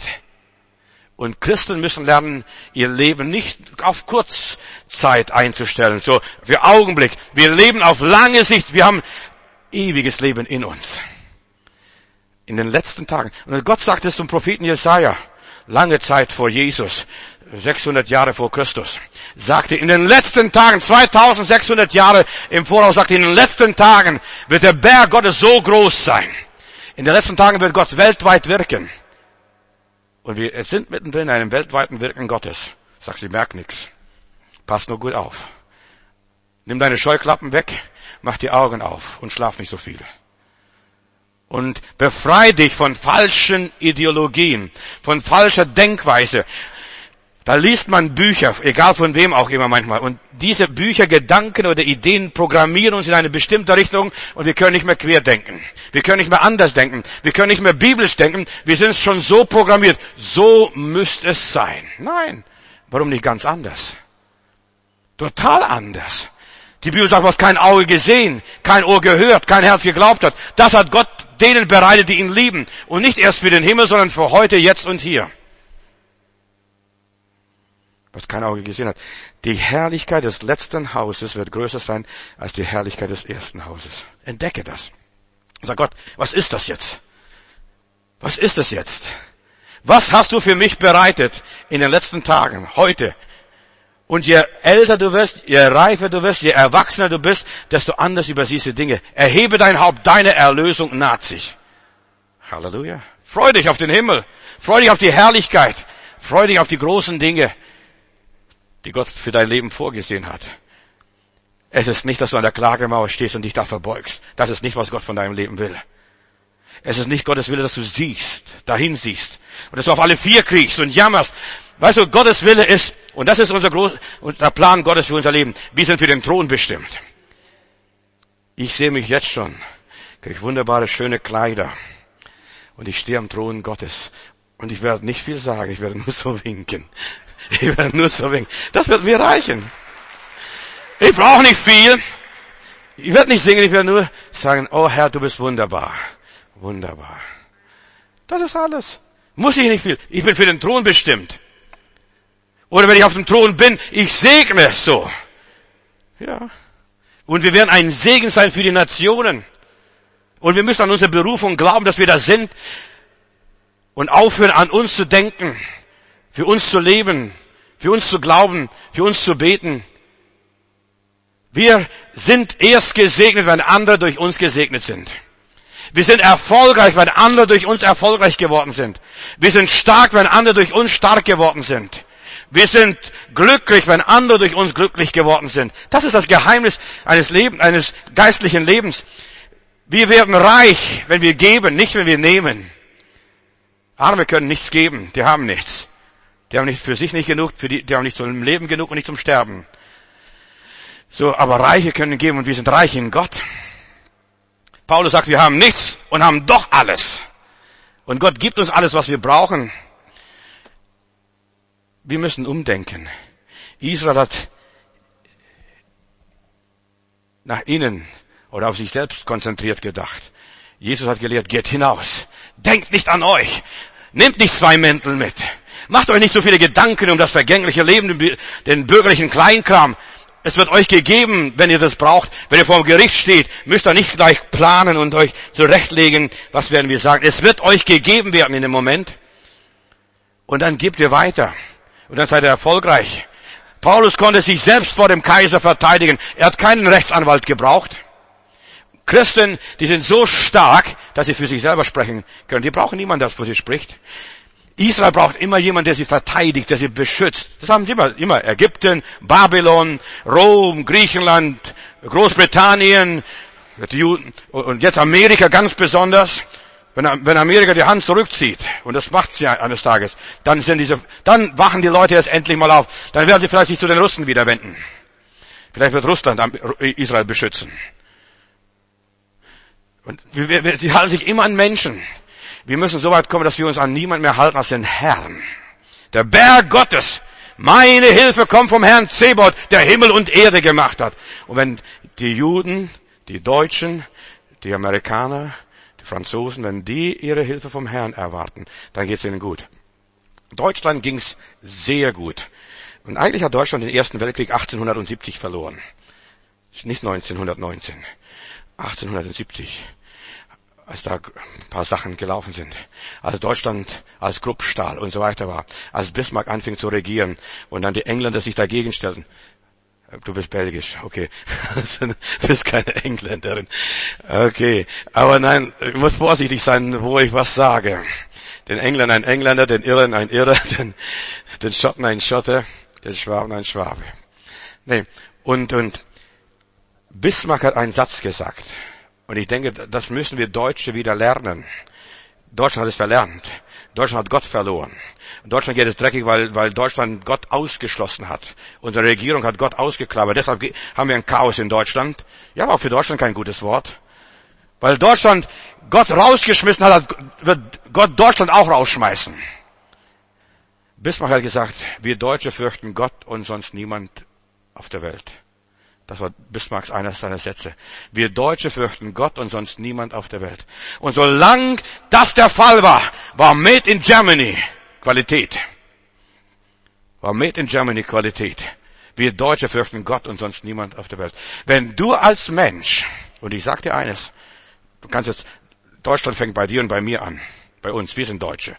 Und Christen müssen lernen, ihr Leben nicht auf Kurzzeit einzustellen, so für Augenblick. Wir leben auf lange Sicht, wir haben ewiges Leben in uns. In den letzten Tagen. Und Gott sagt es zum Propheten Jesaja, lange Zeit vor Jesus, sechshundert Jahre vor Christus, sagte, in den letzten Tagen, zweitausendsechshundert Jahre im Voraus, sagte, in den letzten Tagen wird der Berg Gottes so groß sein. In den letzten Tagen wird Gott weltweit wirken. Und wir sind mittendrin in einem weltweiten Wirken Gottes. Sagst du, ich merk nichts. Pass nur gut auf. Nimm deine Scheuklappen weg, mach die Augen auf und schlaf nicht so viel. Und befrei dich von falschen Ideologien, von falscher Denkweise. Da liest man Bücher, egal von wem auch immer manchmal. Und diese Bücher, Gedanken oder Ideen programmieren uns in eine bestimmte Richtung und wir können nicht mehr querdenken. Wir können nicht mehr anders denken. Wir können nicht mehr biblisch denken. Wir sind schon so programmiert. So müsste es sein. Nein. Warum nicht ganz anders? Total anders. Die Bibel sagt, was kein Auge gesehen, kein Ohr gehört, kein Herz geglaubt hat. Das hat Gott denen bereitet, die ihn lieben. Und nicht erst für den Himmel, sondern für heute, jetzt und hier. Was kein Auge gesehen hat. Die Herrlichkeit des letzten Hauses wird größer sein als die Herrlichkeit des ersten Hauses. Entdecke das. Sag Gott, was ist das jetzt? Was ist das jetzt? Was hast du für mich bereitet in den letzten Tagen, heute? Und je älter du wirst, je reifer du wirst, je erwachsener du bist, desto anders übersiehst du Dinge. Erhebe dein Haupt, deine Erlösung naht sich. Halleluja. Freu dich auf den Himmel. Freu dich auf die Herrlichkeit. Freu dich auf die großen Dinge, die Gott für dein Leben vorgesehen hat. Es ist nicht, dass du an der Klagemauer stehst und dich da verbeugst. Das ist nicht, was Gott von deinem Leben will. Es ist nicht Gottes Wille, dass du siehst, dahin siehst. Und dass du auf alle vier kriegst und jammerst. Weißt du, Gottes Wille ist, und das ist unser großer unser Plan Gottes für unser Leben. Wir sind für den Thron bestimmt. Ich sehe mich jetzt schon. Kriege wunderbare, schöne Kleider. Und ich stehe am Thron Gottes. Und ich werde nicht viel sagen, ich werde nur so winken. Ich werde nur so winken. Das wird mir reichen. Ich brauche nicht viel. Ich werde nicht singen, ich werde nur sagen, oh Herr, du bist wunderbar. Wunderbar. Das ist alles. Muss ich nicht viel. Ich bin für den Thron bestimmt. Oder wenn ich auf dem Thron bin, ich segne so. Ja. Und wir werden ein Segen sein für die Nationen. Und wir müssen an unsere Berufung glauben, dass wir da sind. Und aufhören, an uns zu denken. Für uns zu leben. Für uns zu glauben. Für uns zu beten. Wir sind erst gesegnet, wenn andere durch uns gesegnet sind. Wir sind erfolgreich, wenn andere durch uns erfolgreich geworden sind. Wir sind stark, wenn andere durch uns stark geworden sind. Wir sind glücklich, wenn andere durch uns glücklich geworden sind. Das ist das Geheimnis eines Lebens, eines geistlichen Lebens. Wir werden reich, wenn wir geben, nicht wenn wir nehmen. Arme können nichts geben, die haben nichts. Die haben nicht für sich nicht genug, für die, die haben nicht zum Leben genug und nicht zum Sterben. So, aber Reiche können geben und wir sind reich in Gott. Paulus sagt, wir haben nichts und haben doch alles. Und Gott gibt uns alles, was wir brauchen. Wir müssen umdenken. Israel hat nach innen oder auf sich selbst konzentriert gedacht. Jesus hat gelehrt, geht hinaus. Denkt nicht an euch. Nehmt nicht zwei Mäntel mit. Macht euch nicht so viele Gedanken um das vergängliche Leben, den bürgerlichen Kleinkram. Es wird euch gegeben, wenn ihr das braucht. Wenn ihr vor dem Gericht steht, müsst ihr nicht gleich planen und euch zurechtlegen, was werden wir sagen. Es wird euch gegeben werden in dem Moment. Und dann gebt ihr weiter. Und dann seid ihr erfolgreich. Paulus konnte sich selbst vor dem Kaiser verteidigen. Er hat keinen Rechtsanwalt gebraucht. Christen, die sind so stark, dass sie für sich selber sprechen können. Die brauchen niemanden, der für sie spricht. Israel braucht immer jemanden, der sie verteidigt, der sie beschützt. Das haben sie immer, immer. Ägypten, Babylon, Rom, Griechenland, Großbritannien, die Juden, und jetzt Amerika ganz besonders. Wenn, wenn Amerika die Hand zurückzieht, und das macht sie eines Tages, dann sind diese, dann wachen die Leute erst endlich mal auf. Dann werden sie vielleicht sich zu den Russen wieder wenden. Vielleicht wird Russland Israel beschützen. Und wir, wir, sie halten sich immer an Menschen. Wir müssen so weit kommen, dass wir uns an niemand mehr halten als den Herrn. Der Berg Gottes. Meine Hilfe kommt vom Herrn Zebaoth, der Himmel und Erde gemacht hat. Und wenn die Juden, die Deutschen, die Amerikaner, die Franzosen, wenn die ihre Hilfe vom Herrn erwarten, dann geht es ihnen gut. Deutschland ging's sehr gut. Und eigentlich hat Deutschland den Ersten Weltkrieg achtzehnhundertsiebzig verloren. Nicht neunzehnhundertneunzehn. achtzehnhundertsiebzig. als da ein paar Sachen gelaufen sind. Als Deutschland als Kruppstahl und so weiter war. Als Bismarck anfing zu regieren und dann die Engländer sich dagegen stellten. Du bist belgisch, okay. Du bist keine Engländerin. Okay, aber nein, ich muss vorsichtig sein, wo ich was sage. Den Engländern ein Engländer, den Irren ein Irrer, den, den Schotten ein Schotte, den Schwaben ein Schwabe. Nee, und, und Bismarck hat einen Satz gesagt. Und ich denke, das müssen wir Deutsche wieder lernen. Deutschland hat es verlernt. Deutschland hat Gott verloren. In Deutschland geht es dreckig, weil, weil Deutschland Gott ausgeschlossen hat. Unsere Regierung hat Gott ausgeklammert. Deshalb haben wir ein Chaos in Deutschland. Ja, aber auch für Deutschland kein gutes Wort. Weil Deutschland Gott rausgeschmissen hat, wird Gott Deutschland auch rausschmeißen. Bismarck hat gesagt, wir Deutsche fürchten Gott und sonst niemand auf der Welt. Das war Bismarcks einer seiner Sätze. Wir Deutsche fürchten Gott und sonst niemand auf der Welt. Und solange das der Fall war, war Made in Germany Qualität. War Made in Germany Qualität. Wir Deutsche fürchten Gott und sonst niemand auf der Welt. Wenn du als Mensch, und ich sag dir eines, du kannst jetzt, Deutschland fängt bei dir und bei mir an. Bei uns, wir sind Deutsche.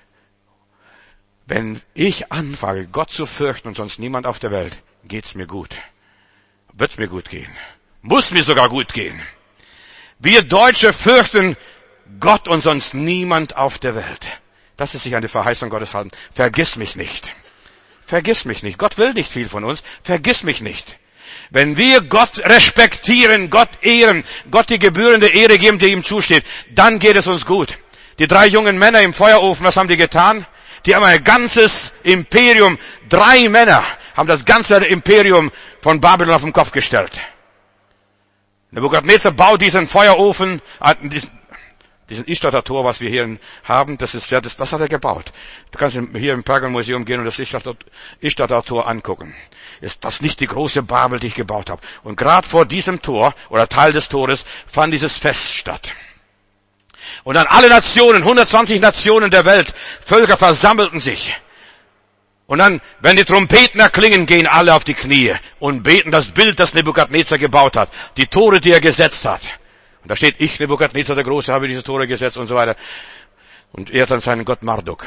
Wenn ich anfange, Gott zu fürchten und sonst niemand auf der Welt, geht's mir gut. Wird's mir gut gehen. Muss mir sogar gut gehen. Wir Deutsche fürchten Gott und sonst niemand auf der Welt. Das ist sich an die Verheißung Gottes halten. Vergiss mich nicht. Vergiss mich nicht. Gott will nicht viel von uns. Vergiss mich nicht. Wenn wir Gott respektieren, Gott ehren, Gott die gebührende Ehre geben, die ihm zusteht, dann geht es uns gut. Die drei jungen Männer im Feuerofen, was haben die getan? Die haben ein ganzes Imperium, drei Männer haben das ganze Imperium von Babylon auf den Kopf gestellt. Nebukadnezar baut diesen Feuerofen, diesen, diesen Ishtar-Tor, was wir hier haben, das ist ja, das, das hat er gebaut. Du kannst hier im Pergamonmuseum gehen und das Ishtar-Tor angucken. Ist das nicht die große Babel, die ich gebaut habe? Und gerade vor diesem Tor, oder Teil des Tores, fand dieses Fest statt. Und dann alle Nationen, hundertzwanzig Nationen der Welt, Völker versammelten sich. Und dann, wenn die Trompeten erklingen, gehen alle auf die Knie und beten das Bild, das Nebukadnezar gebaut hat. Die Tore, die er gesetzt hat. Und da steht, ich, Nebukadnezar der Große, habe diese Tore gesetzt und so weiter. Und ehrt dann seinen Gott Marduk.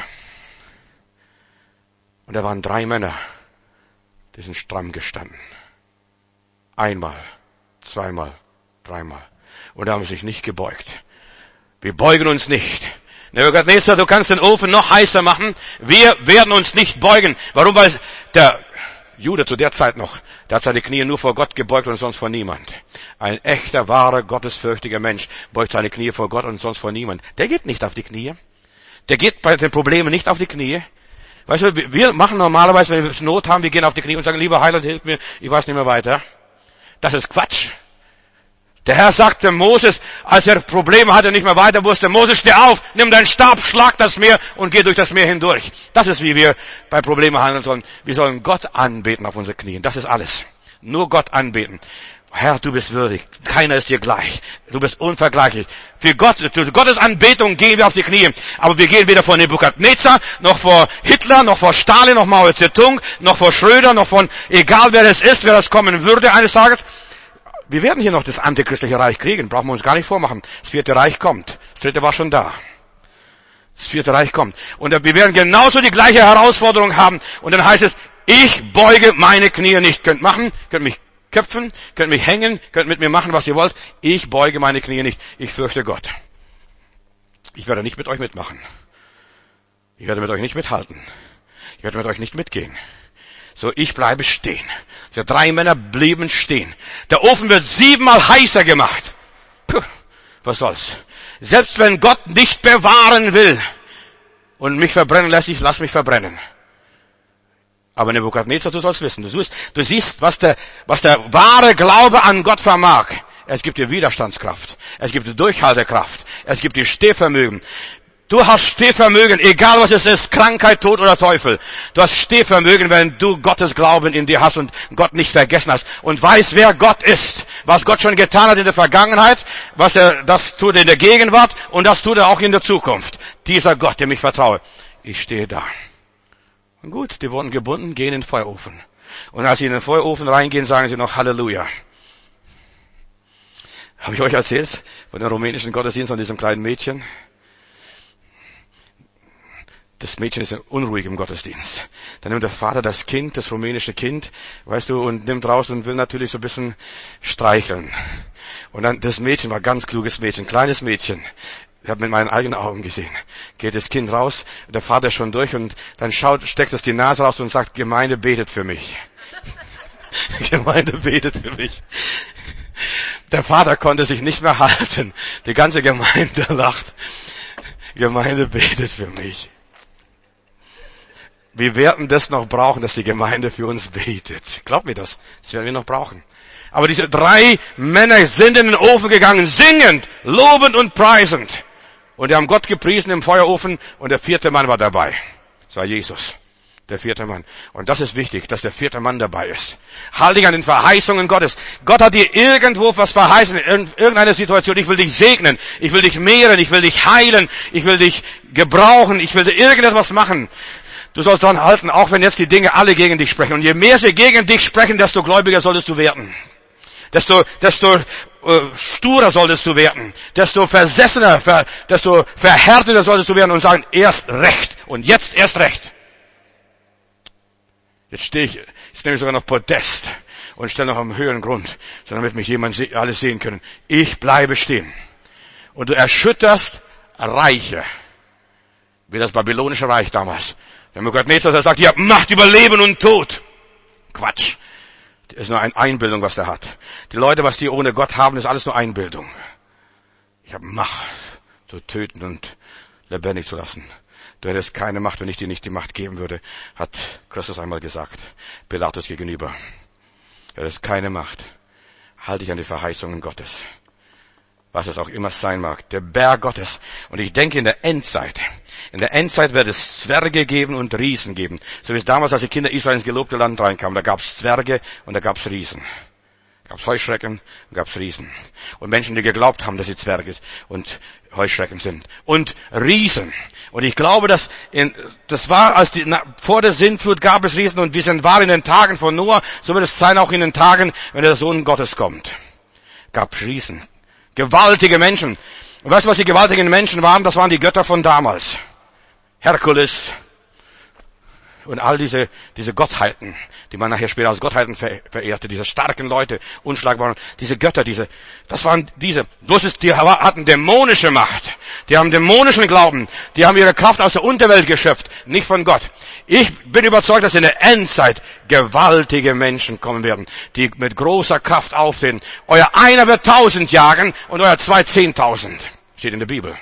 Und da waren drei Männer, die sind stramm gestanden. Einmal, zweimal, dreimal. Und da haben sie sich nicht gebeugt. Wir beugen uns nicht. Nebukadnezar, du kannst den Ofen noch heißer machen. Wir werden uns nicht beugen. Warum? Weil der Jude zu der Zeit noch, der hat seine Knie nur vor Gott gebeugt und sonst vor niemand. Ein echter, wahrer, gottesfürchtiger Mensch beugt seine Knie vor Gott und sonst vor niemand. Der geht nicht auf die Knie. Der geht bei den Problemen nicht auf die Knie. Weißt du, wir machen normalerweise, wenn wir Not haben, wir gehen auf die Knie und sagen, lieber Heiland, hilf mir, ich weiß nicht mehr weiter. Das ist Quatsch. Der Herr sagte Moses, als er Probleme hatte, nicht mehr weiter wusste, Moses, steh auf, nimm deinen Stab, schlag das Meer und geh durch das Meer hindurch. Das ist, wie wir bei Problemen handeln sollen. Wir sollen Gott anbeten auf unsere Knien. Das ist alles. Nur Gott anbeten. Herr, du bist würdig. Keiner ist dir gleich. Du bist unvergleichlich. Für Gott, für Gottes Anbetung gehen wir auf die Knie. Aber wir gehen weder vor Nebukadnezar, noch vor Hitler, noch vor Stalin, noch Mao Zedong, noch vor Schröder, noch von, egal wer es ist, wer das kommen würde eines Tages. Wir werden hier noch das antichristliche Reich kriegen, brauchen wir uns gar nicht vormachen. Das vierte Reich kommt. Das dritte war schon da. Das vierte Reich kommt. Und wir werden genauso die gleiche Herausforderung haben. Und dann heißt es, ich beuge meine Knie nicht. Könnt machen, könnt mich köpfen, könnt mich hängen, könnt mit mir machen, was ihr wollt. Ich beuge meine Knie nicht. Ich fürchte Gott. Ich werde nicht mit euch mitmachen. Ich werde mit euch nicht mithalten. Ich werde mit euch nicht mitgehen. So, ich bleibe stehen. Die drei Männer blieben stehen. Der Ofen wird siebenmal heißer gemacht. Puh, was soll's? Selbst wenn Gott nicht bewahren will und mich verbrennen lässt, ich lass mich verbrennen. Aber Nebukadnezar, du sollst wissen, du siehst, du siehst, was der, was der wahre Glaube an Gott vermag. Es gibt dir Widerstandskraft. Es gibt dir Durchhaltekraft. Es gibt dir Stehvermögen. Du hast Stehvermögen, egal was es ist, Krankheit, Tod oder Teufel. Du hast Stehvermögen, wenn du Gottes Glauben in dir hast und Gott nicht vergessen hast und weißt, wer Gott ist, was Gott schon getan hat in der Vergangenheit, was er, das tut in der Gegenwart und das tut er auch in der Zukunft. Dieser Gott, dem ich vertraue. Ich stehe da. Und gut, die wurden gebunden, gehen in den Feuerofen. Und als sie in den Feuerofen reingehen, sagen sie noch Halleluja. Habe ich euch erzählt von dem rumänischen Gottesdienst von diesem kleinen Mädchen? Das Mädchen ist unruhig im Gottesdienst. Dann nimmt der Vater das Kind, das rumänische Kind, weißt du, und nimmt raus und will natürlich so ein bisschen streicheln. Und dann, das Mädchen war ein ganz kluges Mädchen, kleines Mädchen. Ich habe mit meinen eigenen Augen gesehen. Geht das Kind raus, der Vater ist schon durch und dann schaut, steckt es die Nase raus und sagt, Gemeinde betet für mich. Gemeinde betet für mich. Der Vater konnte sich nicht mehr halten. Die ganze Gemeinde lacht. Gemeinde betet für mich. Wir werden das noch brauchen, dass die Gemeinde für uns betet. Glaubt mir das? Das werden wir noch brauchen. Aber diese drei Männer sind in den Ofen gegangen, singend, lobend und preisend. Und die haben Gott gepriesen im Feuerofen und der vierte Mann war dabei. Das war Jesus. Der vierte Mann. Und das ist wichtig, dass der vierte Mann dabei ist. Halte dich an den Verheißungen Gottes. Gott hat dir irgendwo was verheißen, in irgendeiner Situation. Ich will dich segnen, ich will dich mehren, ich will dich heilen, ich will dich gebrauchen, ich will dir irgendetwas machen. Du sollst daran halten, auch wenn jetzt die Dinge alle gegen dich sprechen. Und je mehr sie gegen dich sprechen, desto gläubiger solltest du werden. Desto, desto äh, sturer solltest du werden. Desto versessener, ver, desto verhärteter solltest du werden und sagen, erst recht. Und jetzt erst recht. Jetzt stehe ich, jetzt nehme ich sogar noch Podest und stelle noch am höheren Grund, sondern damit mich jemand se- alles sehen können. Ich bleibe stehen. Und du erschütterst Reiche. Wie das babylonische Reich damals. Der Nebukadnezar, der sagt, ihr habt Macht über Leben und Tod. Quatsch. Das ist nur eine Einbildung, was der hat. Die Leute, was die ohne Gott haben, ist alles nur Einbildung. Ich habe Macht, zu töten und lebendig zu lassen. Du hättest keine Macht, wenn ich dir nicht die Macht geben würde, hat Christus einmal gesagt, Pilatus gegenüber. Du hättest keine Macht. Halte dich an die Verheißungen Gottes. Was es auch immer sein mag. Der Berg Gottes. Und ich denke in der Endzeit. In der Endzeit wird es Zwerge geben und Riesen geben. So wie es damals, als die Kinder Israel ins gelobte Land reinkamen. Da gab es Zwerge und da gab es Riesen. Da gab es Heuschrecken und gab es Riesen. Und Menschen, die geglaubt haben, dass sie Zwerge und Heuschrecken sind. Und Riesen. Und ich glaube, dass in, das war, als die, na, vor der Sintflut gab es Riesen und wir sind wahr in den Tagen von Noah, so wird es sein auch in den Tagen, wenn der Sohn Gottes kommt. Gab es Riesen. Gewaltige Menschen. Und weißt du, was die gewaltigen Menschen waren? Das waren die Götter von damals. Herkules und all diese, diese Gottheiten, die man nachher später als Gottheiten verehrte, diese starken Leute, unschlagbaren, diese Götter, diese, das waren diese, bloß ist, die hatten dämonische Macht, die haben dämonischen Glauben, die haben ihre Kraft aus der Unterwelt geschöpft, nicht von Gott. Ich bin überzeugt, dass in der Endzeit gewaltige Menschen kommen werden, die mit großer Kraft auftreten. Euer einer wird tausend jagen und euer zwei zehntausend. Steht in der Bibel.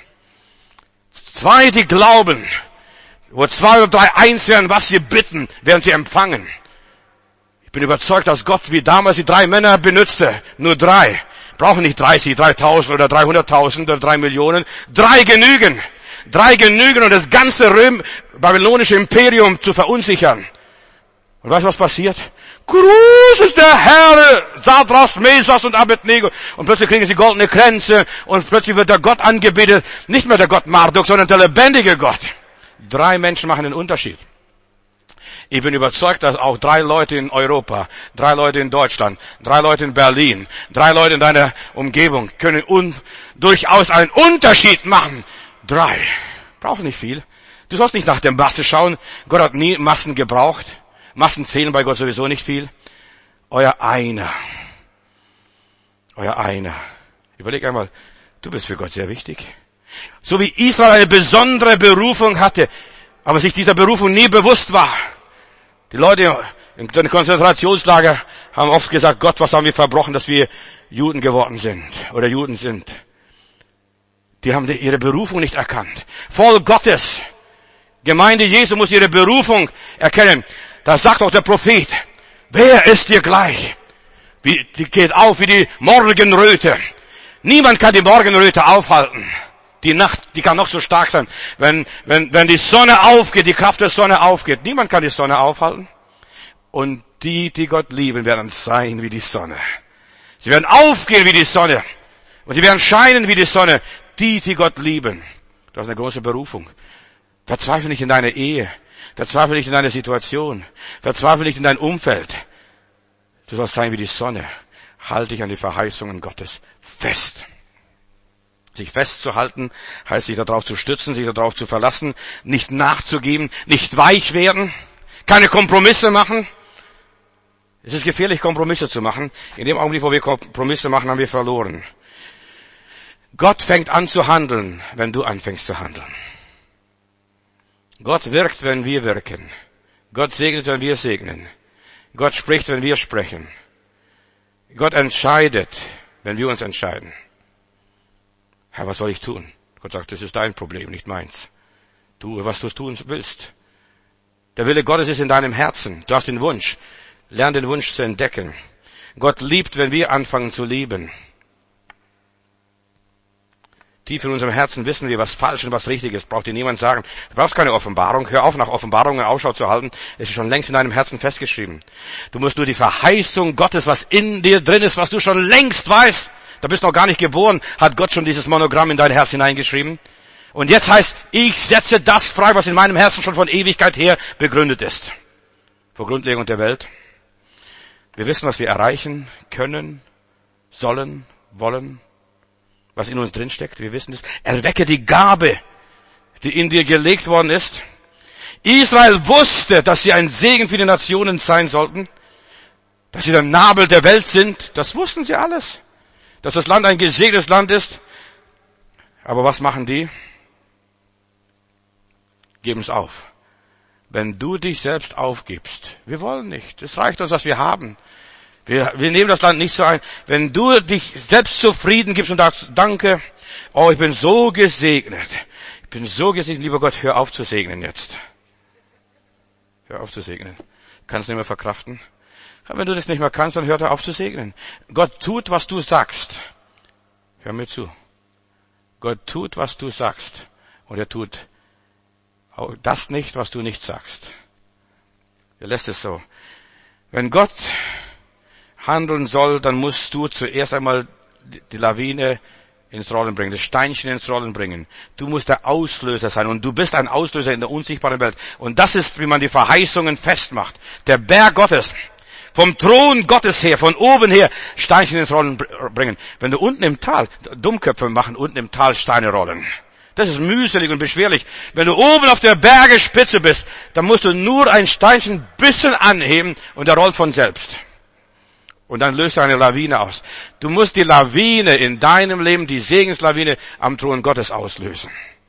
Zwei, die glauben, wo zwei oder drei eins werden, was sie bitten, werden sie empfangen. Ich bin überzeugt, dass Gott wie damals die drei Männer benützte. Nur drei. Brauchen nicht dreißig, dreitausend oder dreihunderttausend oder drei Millionen. Drei genügen. Drei genügen, um das ganze Röm, babylonische Imperium zu verunsichern. Und weißt du, was passiert? Groß ist der Herr, Sadras, Mesas und Abednego. Und plötzlich kriegen sie goldene Kränze und plötzlich wird der Gott angebetet. Nicht mehr der Gott Marduk, sondern der lebendige Gott. Drei Menschen machen den Unterschied. Ich bin überzeugt, dass auch drei Leute in Europa, drei Leute in Deutschland, drei Leute in Berlin, drei Leute in deiner Umgebung können un- durchaus einen Unterschied machen. Drei. Brauchst nicht viel. Du sollst nicht nach der Masse schauen. Gott hat nie Massen gebraucht. Massen zählen bei Gott sowieso nicht viel. Euer einer. Euer einer. Überleg einmal, du bist für Gott sehr wichtig. So wie Israel eine besondere Berufung hatte, aber sich dieser Berufung nie bewusst war. Die Leute in den Konzentrationslager haben oft gesagt, Gott, was haben wir verbrochen, dass wir Juden geworden sind oder Juden sind. Die haben ihre Berufung nicht erkannt. Voll Gottes. Gemeinde Jesu muss ihre Berufung erkennen. Da sagt auch der Prophet, wer ist dir gleich? Wie, die geht auf wie die Morgenröte. Niemand kann die Morgenröte aufhalten. Die Nacht, die kann noch so stark sein. Wenn, wenn, wenn die Sonne aufgeht, die Kraft der Sonne aufgeht, niemand kann die Sonne aufhalten. Und die, die Gott lieben, werden sein wie die Sonne. Sie werden aufgehen wie die Sonne. Und sie werden scheinen wie die Sonne. Die, die Gott lieben. Das ist eine große Berufung. Verzweifle nicht in deine Ehe. Verzweifle nicht in deine Situation. Verzweifle nicht in dein Umfeld. Du sollst sein wie die Sonne. Halte dich an die Verheißungen Gottes fest. Sich festzuhalten heißt, sich darauf zu stützen, sich darauf zu verlassen, nicht nachzugeben, nicht weich werden, keine Kompromisse machen. Es ist gefährlich, Kompromisse zu machen. In dem Augenblick, wo wir Kompromisse machen, haben wir verloren. Gott fängt an zu handeln, wenn du anfängst zu handeln. Gott wirkt, wenn wir wirken. Gott segnet, wenn wir segnen. Gott spricht, wenn wir sprechen. Gott entscheidet, wenn wir uns entscheiden. Herr, was soll ich tun? Gott sagt, das ist dein Problem, nicht meins. Tu, was du tun willst. Der Wille Gottes ist in deinem Herzen. Du hast den Wunsch. Lern den Wunsch zu entdecken. Gott liebt, wenn wir anfangen zu lieben. Tief in unserem Herzen wissen wir, was falsch und was richtig ist. Braucht dir niemand sagen. Du brauchst keine Offenbarung. Hör auf, nach Offenbarungen Ausschau zu halten. Es ist schon längst in deinem Herzen festgeschrieben. Du musst nur die Verheißung Gottes, was in dir drin ist, was du schon längst weißt. Da bist du noch gar nicht geboren, hat Gott schon dieses Monogramm in dein Herz hineingeschrieben. Und jetzt heißt, ich setze das frei, was in meinem Herzen schon von Ewigkeit her begründet ist. Vor Grundlegung der Welt. Wir wissen, was wir erreichen können, sollen, wollen, was in uns drinsteckt. Wir wissen es. Erwecke die Gabe, die in dir gelegt worden ist. Israel wusste, dass sie ein Segen für die Nationen sein sollten, dass sie der Nabel der Welt sind. Das wussten sie alles. Dass das Land ein gesegnetes Land ist. Aber was machen die? Geben es auf. Wenn du dich selbst aufgibst, wir wollen nicht. Es reicht uns, was wir haben. Wir, wir nehmen das Land nicht so ein. Wenn du dich selbst zufrieden gibst und sagst, danke, oh, ich bin so gesegnet. Ich bin so gesegnet, lieber Gott, hör auf zu segnen jetzt. Hör auf zu segnen. Kannst du nicht mehr verkraften? Aber wenn du das nicht mehr kannst, dann hör auf zu segnen. Gott tut, was du sagst. Hör mir zu. Gott tut, was du sagst. Und er tut das nicht, was du nicht sagst. Er lässt es so. Wenn Gott handeln soll, dann musst du zuerst einmal die Lawine ins Rollen bringen, das Steinchen ins Rollen bringen. Du musst der Auslöser sein und du bist ein Auslöser in der unsichtbaren Welt. Und das ist, wie man die Verheißungen festmacht. Der Berg Gottes, vom Thron Gottes her, von oben her, Steinchen ins Rollen bringen. Wenn du unten im Tal, Dummköpfe machen unten im Tal Steine rollen. Das ist mühselig und beschwerlich. Wenn du oben auf der Bergespitze bist, dann musst du nur ein Steinchen ein bisschen anheben und der rollt von selbst. Und dann löst er eine Lawine aus. Du musst die Lawine in deinem Leben, die Segenslawine am Thron Gottes auslösen.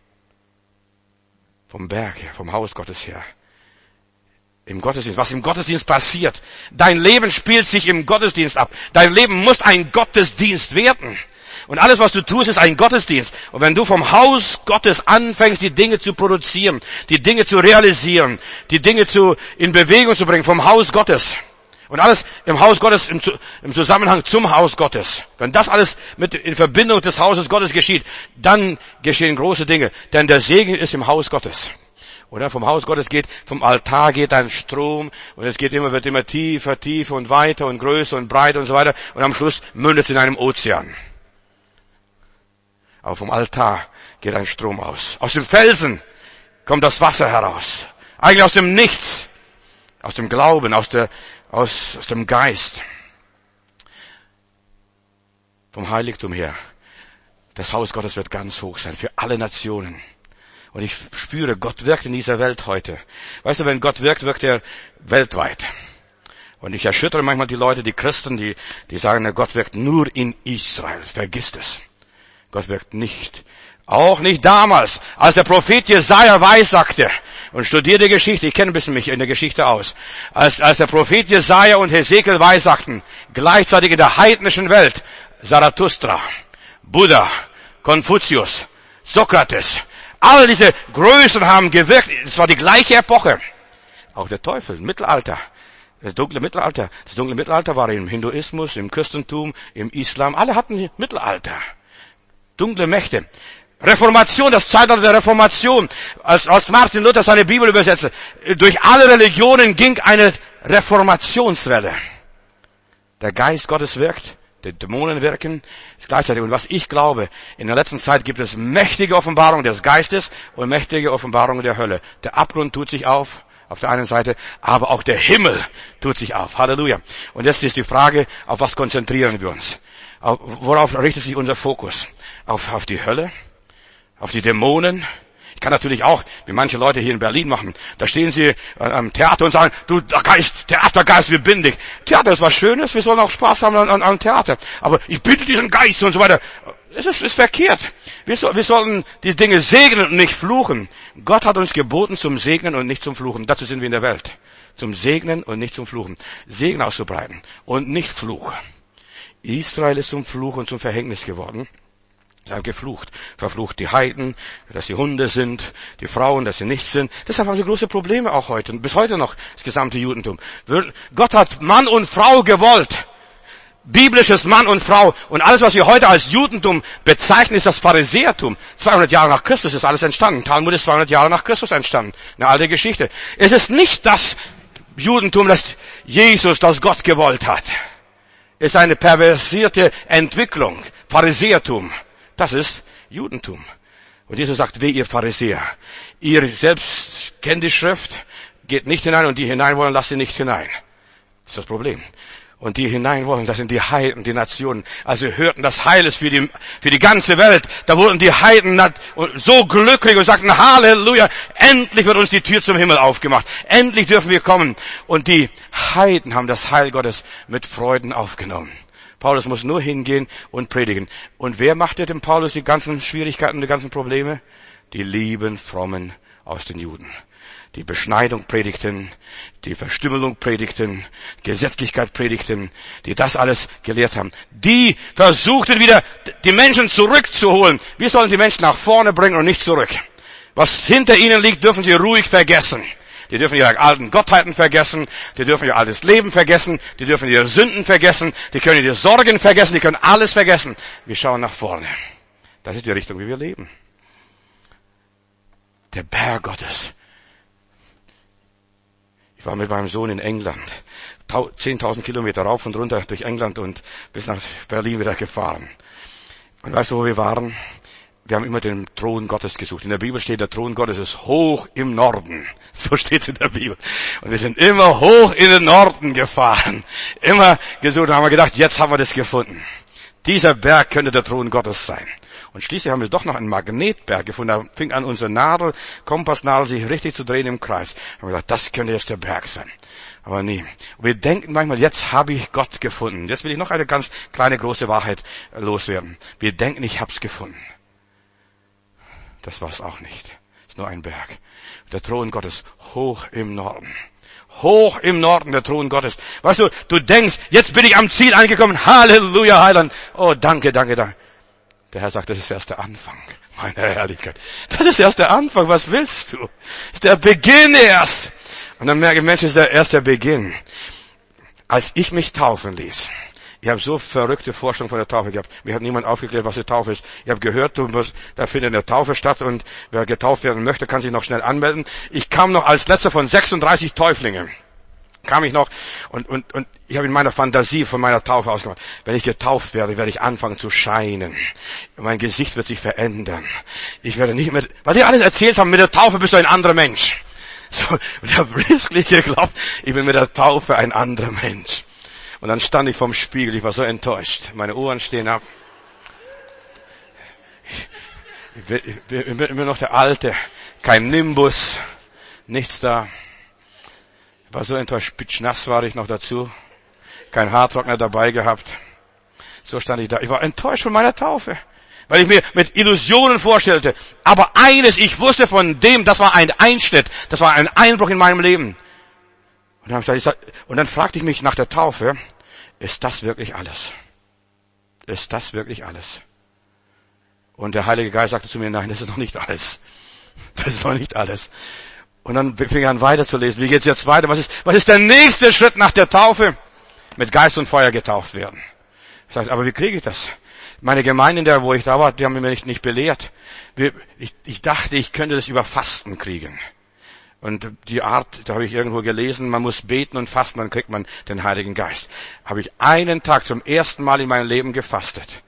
Vom Berg her, vom Haus Gottes her. Im Gottesdienst, was im Gottesdienst passiert. Dein Leben spielt sich im Gottesdienst ab. Dein Leben muss ein Gottesdienst werden. Und alles, was du tust, ist ein Gottesdienst. Und wenn du vom Haus Gottes anfängst, die Dinge zu produzieren, die Dinge zu realisieren, die Dinge zu, in Bewegung zu bringen, vom Haus Gottes. Und alles im Haus Gottes, im, im Zusammenhang zum Haus Gottes. Wenn das alles mit in Verbindung des Hauses Gottes geschieht, dann geschehen große Dinge. Denn der Segen ist im Haus Gottes. Oder vom Haus Gottes geht, vom Altar geht ein Strom und es geht immer, wird immer tiefer, tiefer und weiter und größer und breiter und so weiter. Und am Schluss mündet es in einem Ozean. Aber vom Altar geht ein Strom aus. Aus dem Felsen kommt das Wasser heraus. Eigentlich aus dem Nichts. Aus dem Glauben, aus der, aus, aus dem Geist. Vom Heiligtum her. Das Haus Gottes wird ganz hoch sein für alle Nationen. Und ich spüre, Gott wirkt in dieser Welt heute. Weißt du, wenn Gott wirkt, wirkt er weltweit. Und ich erschüttere manchmal die Leute, die Christen, die, die sagen, Gott wirkt nur in Israel. Vergiss es. Gott wirkt nicht. Auch nicht damals, als der Prophet Jesaja weissagte. Und studiere die Geschichte, ich kenne ein bisschen mich in der Geschichte aus. Als, als der Prophet Jesaja und Hesekiel weissagten, gleichzeitig in der heidnischen Welt, Zarathustra, Buddha, Konfuzius, Sokrates, all diese Größen haben gewirkt. Es war die gleiche Epoche. Auch der Teufel, Mittelalter. Das dunkle Mittelalter. Das dunkle Mittelalter war im Hinduismus, im Christentum, im Islam. Alle hatten Mittelalter. Dunkle Mächte. Reformation, das Zeitalter der Reformation. Als, als Martin Luther seine Bibel übersetzte, durch alle Religionen ging eine Reformationswelle. Der Geist Gottes wirkt. Die Dämonen wirken gleichzeitig. Und was ich glaube, in der letzten Zeit gibt es mächtige Offenbarungen des Geistes und mächtige Offenbarungen der Hölle. Der Abgrund tut sich auf, auf der einen Seite, aber auch der Himmel tut sich auf. Halleluja. Und jetzt ist die Frage, auf was konzentrieren wir uns? Worauf richtet sich unser Fokus? Auf, auf die Hölle? Auf die Dämonen? Ich kann natürlich auch, wie manche Leute hier in Berlin machen, da stehen sie am Theater und sagen, du Geist, Theatergeist, wir binden dich. Theater ist was Schönes, wir sollen auch Spaß haben an, am Theater. Aber ich bitte diesen Geist und so weiter. Es ist, ist verkehrt. Wir, so, wir sollten die Dinge segnen und nicht fluchen. Gott hat uns geboten zum Segnen und nicht zum Fluchen. Dazu sind wir in der Welt. Zum Segnen und nicht zum Fluchen. Segen auszubreiten und nicht Fluch. Israel ist zum Fluch und zum Verhängnis geworden. Sie haben geflucht. Verflucht die Heiden, dass sie Hunde sind, die Frauen, dass sie nichts sind. Deshalb haben sie große Probleme auch heute und bis heute noch das gesamte Judentum. Gott hat Mann und Frau gewollt. Biblisches Mann und Frau. Und alles, was wir heute als Judentum bezeichnen, ist das Pharisäertum. zweihundert Jahre nach Christus ist alles entstanden. Talmud ist zweihundert Jahre nach Christus entstanden. Eine alte Geschichte. Es ist nicht das Judentum, das Jesus, das Gott gewollt hat. Es ist eine perversierte Entwicklung. Pharisäertum. Das ist Judentum. Und Jesus sagt, weh ihr Pharisäer. Ihr selbst kennt die Schrift, geht nicht hinein und die hinein wollen, lasst sie nicht hinein. Das ist das Problem. Und die hinein wollen, das sind die Heiden, die Nationen. Also wir hörten, das Heil ist für die, für die ganze Welt. Da wurden die Heiden so glücklich und sagten, Halleluja, endlich wird uns die Tür zum Himmel aufgemacht. Endlich dürfen wir kommen. Und die Heiden haben das Heil Gottes mit Freuden aufgenommen. Paulus muss nur hingehen und predigen. Und wer machte dem Paulus die ganzen Schwierigkeiten, die ganzen Probleme? Die lieben Frommen aus den Juden. Die Beschneidung predigten, die Verstümmelung predigten, Gesetzlichkeit predigten, die das alles gelehrt haben. Die versuchten wieder, die Menschen zurückzuholen. Wir sollen die Menschen nach vorne bringen und nicht zurück. Was hinter ihnen liegt, dürfen sie ruhig vergessen. Die dürfen ihre alten Gottheiten vergessen, die dürfen ihr altes Leben vergessen, die dürfen ihre Sünden vergessen, die können ihre Sorgen vergessen, die können alles vergessen. Wir schauen nach vorne. Das ist die Richtung, wie wir leben. Der Berg Gottes. Ich war mit meinem Sohn in England, zehntausend Kilometer rauf und runter durch England und bis nach Berlin wieder gefahren. Und weißt du, wo wir waren? Wir haben immer den Thron Gottes gesucht. In der Bibel steht, der Thron Gottes ist hoch im Norden. So steht es in der Bibel. Und wir sind immer hoch in den Norden gefahren. Immer gesucht und haben wir gedacht, jetzt haben wir das gefunden. Dieser Berg könnte der Thron Gottes sein. Und schließlich haben wir doch noch einen Magnetberg gefunden. Da fing an, unsere Nadel, Kompassnadel, sich richtig zu drehen im Kreis. Da haben wir gedacht, das könnte jetzt der Berg sein. Aber nie. Und wir denken manchmal, jetzt habe ich Gott gefunden. Jetzt will ich noch eine ganz kleine, große Wahrheit loswerden. Wir denken, ich hab's gefunden. Das war's auch nicht. Es ist nur ein Berg. Der Thron Gottes hoch im Norden. Hoch im Norden der Thron Gottes. Weißt du, du denkst, jetzt bin ich am Ziel angekommen. Halleluja, Heiland. Oh, danke, danke, danke. Der Herr sagt, das ist erst der Anfang. Meine Herrlichkeit. Das ist erst der Anfang. Was willst du? Das ist der Beginn erst. Und dann merke ich, Mensch, das ist erst der Beginn. Als ich mich taufen ließ, ich habe so verrückte Vorstellungen von der Taufe gehabt. Mir hat niemand aufgeklärt, was die Taufe ist. Ich habe gehört, du musst, da findet eine Taufe statt und wer getauft werden möchte, kann sich noch schnell anmelden. Ich kam noch als letzter von sechsunddreißig Täuflingen. Kam ich noch und und und ich habe in meiner Fantasie von meiner Taufe ausgemacht. Wenn ich getauft werde, werde ich anfangen zu scheinen. Mein Gesicht wird sich verändern. Ich werde nicht mehr, weil die alles erzählt haben, mit der Taufe bist du ein anderer Mensch. So, und ich habe wirklich geglaubt, ich bin mit der Taufe ein anderer Mensch. Und dann stand ich vorm Spiegel, ich war so enttäuscht. Meine Ohren stehen ab. Ich bin, ich bin immer noch der Alte. Kein Nimbus, nichts da. Ich war so enttäuscht, pitschnass war ich noch dazu. Kein Haartrockner dabei gehabt. So stand ich da. Ich war enttäuscht von meiner Taufe. Weil ich mir mit Illusionen vorstellte. Aber eines, ich wusste von dem, das war ein Einschnitt. Das war ein Einbruch in meinem Leben. Und dann, gesagt, und dann fragte ich mich nach der Taufe, ist das wirklich alles? Ist das wirklich alles? Und der Heilige Geist sagte zu mir, nein, das ist noch nicht alles. Das ist noch nicht alles. Und dann fing ich an weiterzulesen. Wie geht's jetzt weiter? Was ist, was ist der nächste Schritt nach der Taufe? Mit Geist und Feuer getauft werden. Ich sagte, aber wie kriege ich das? Meine Gemeinde, in der, wo ich da war, die haben mich nicht, nicht belehrt. Ich, ich dachte, ich könnte das über Fasten kriegen. Und die Art, da habe ich irgendwo gelesen, man muss beten und fasten, dann kriegt man den Heiligen Geist. Habe ich einen Tag zum ersten Mal in meinem Leben gefastet.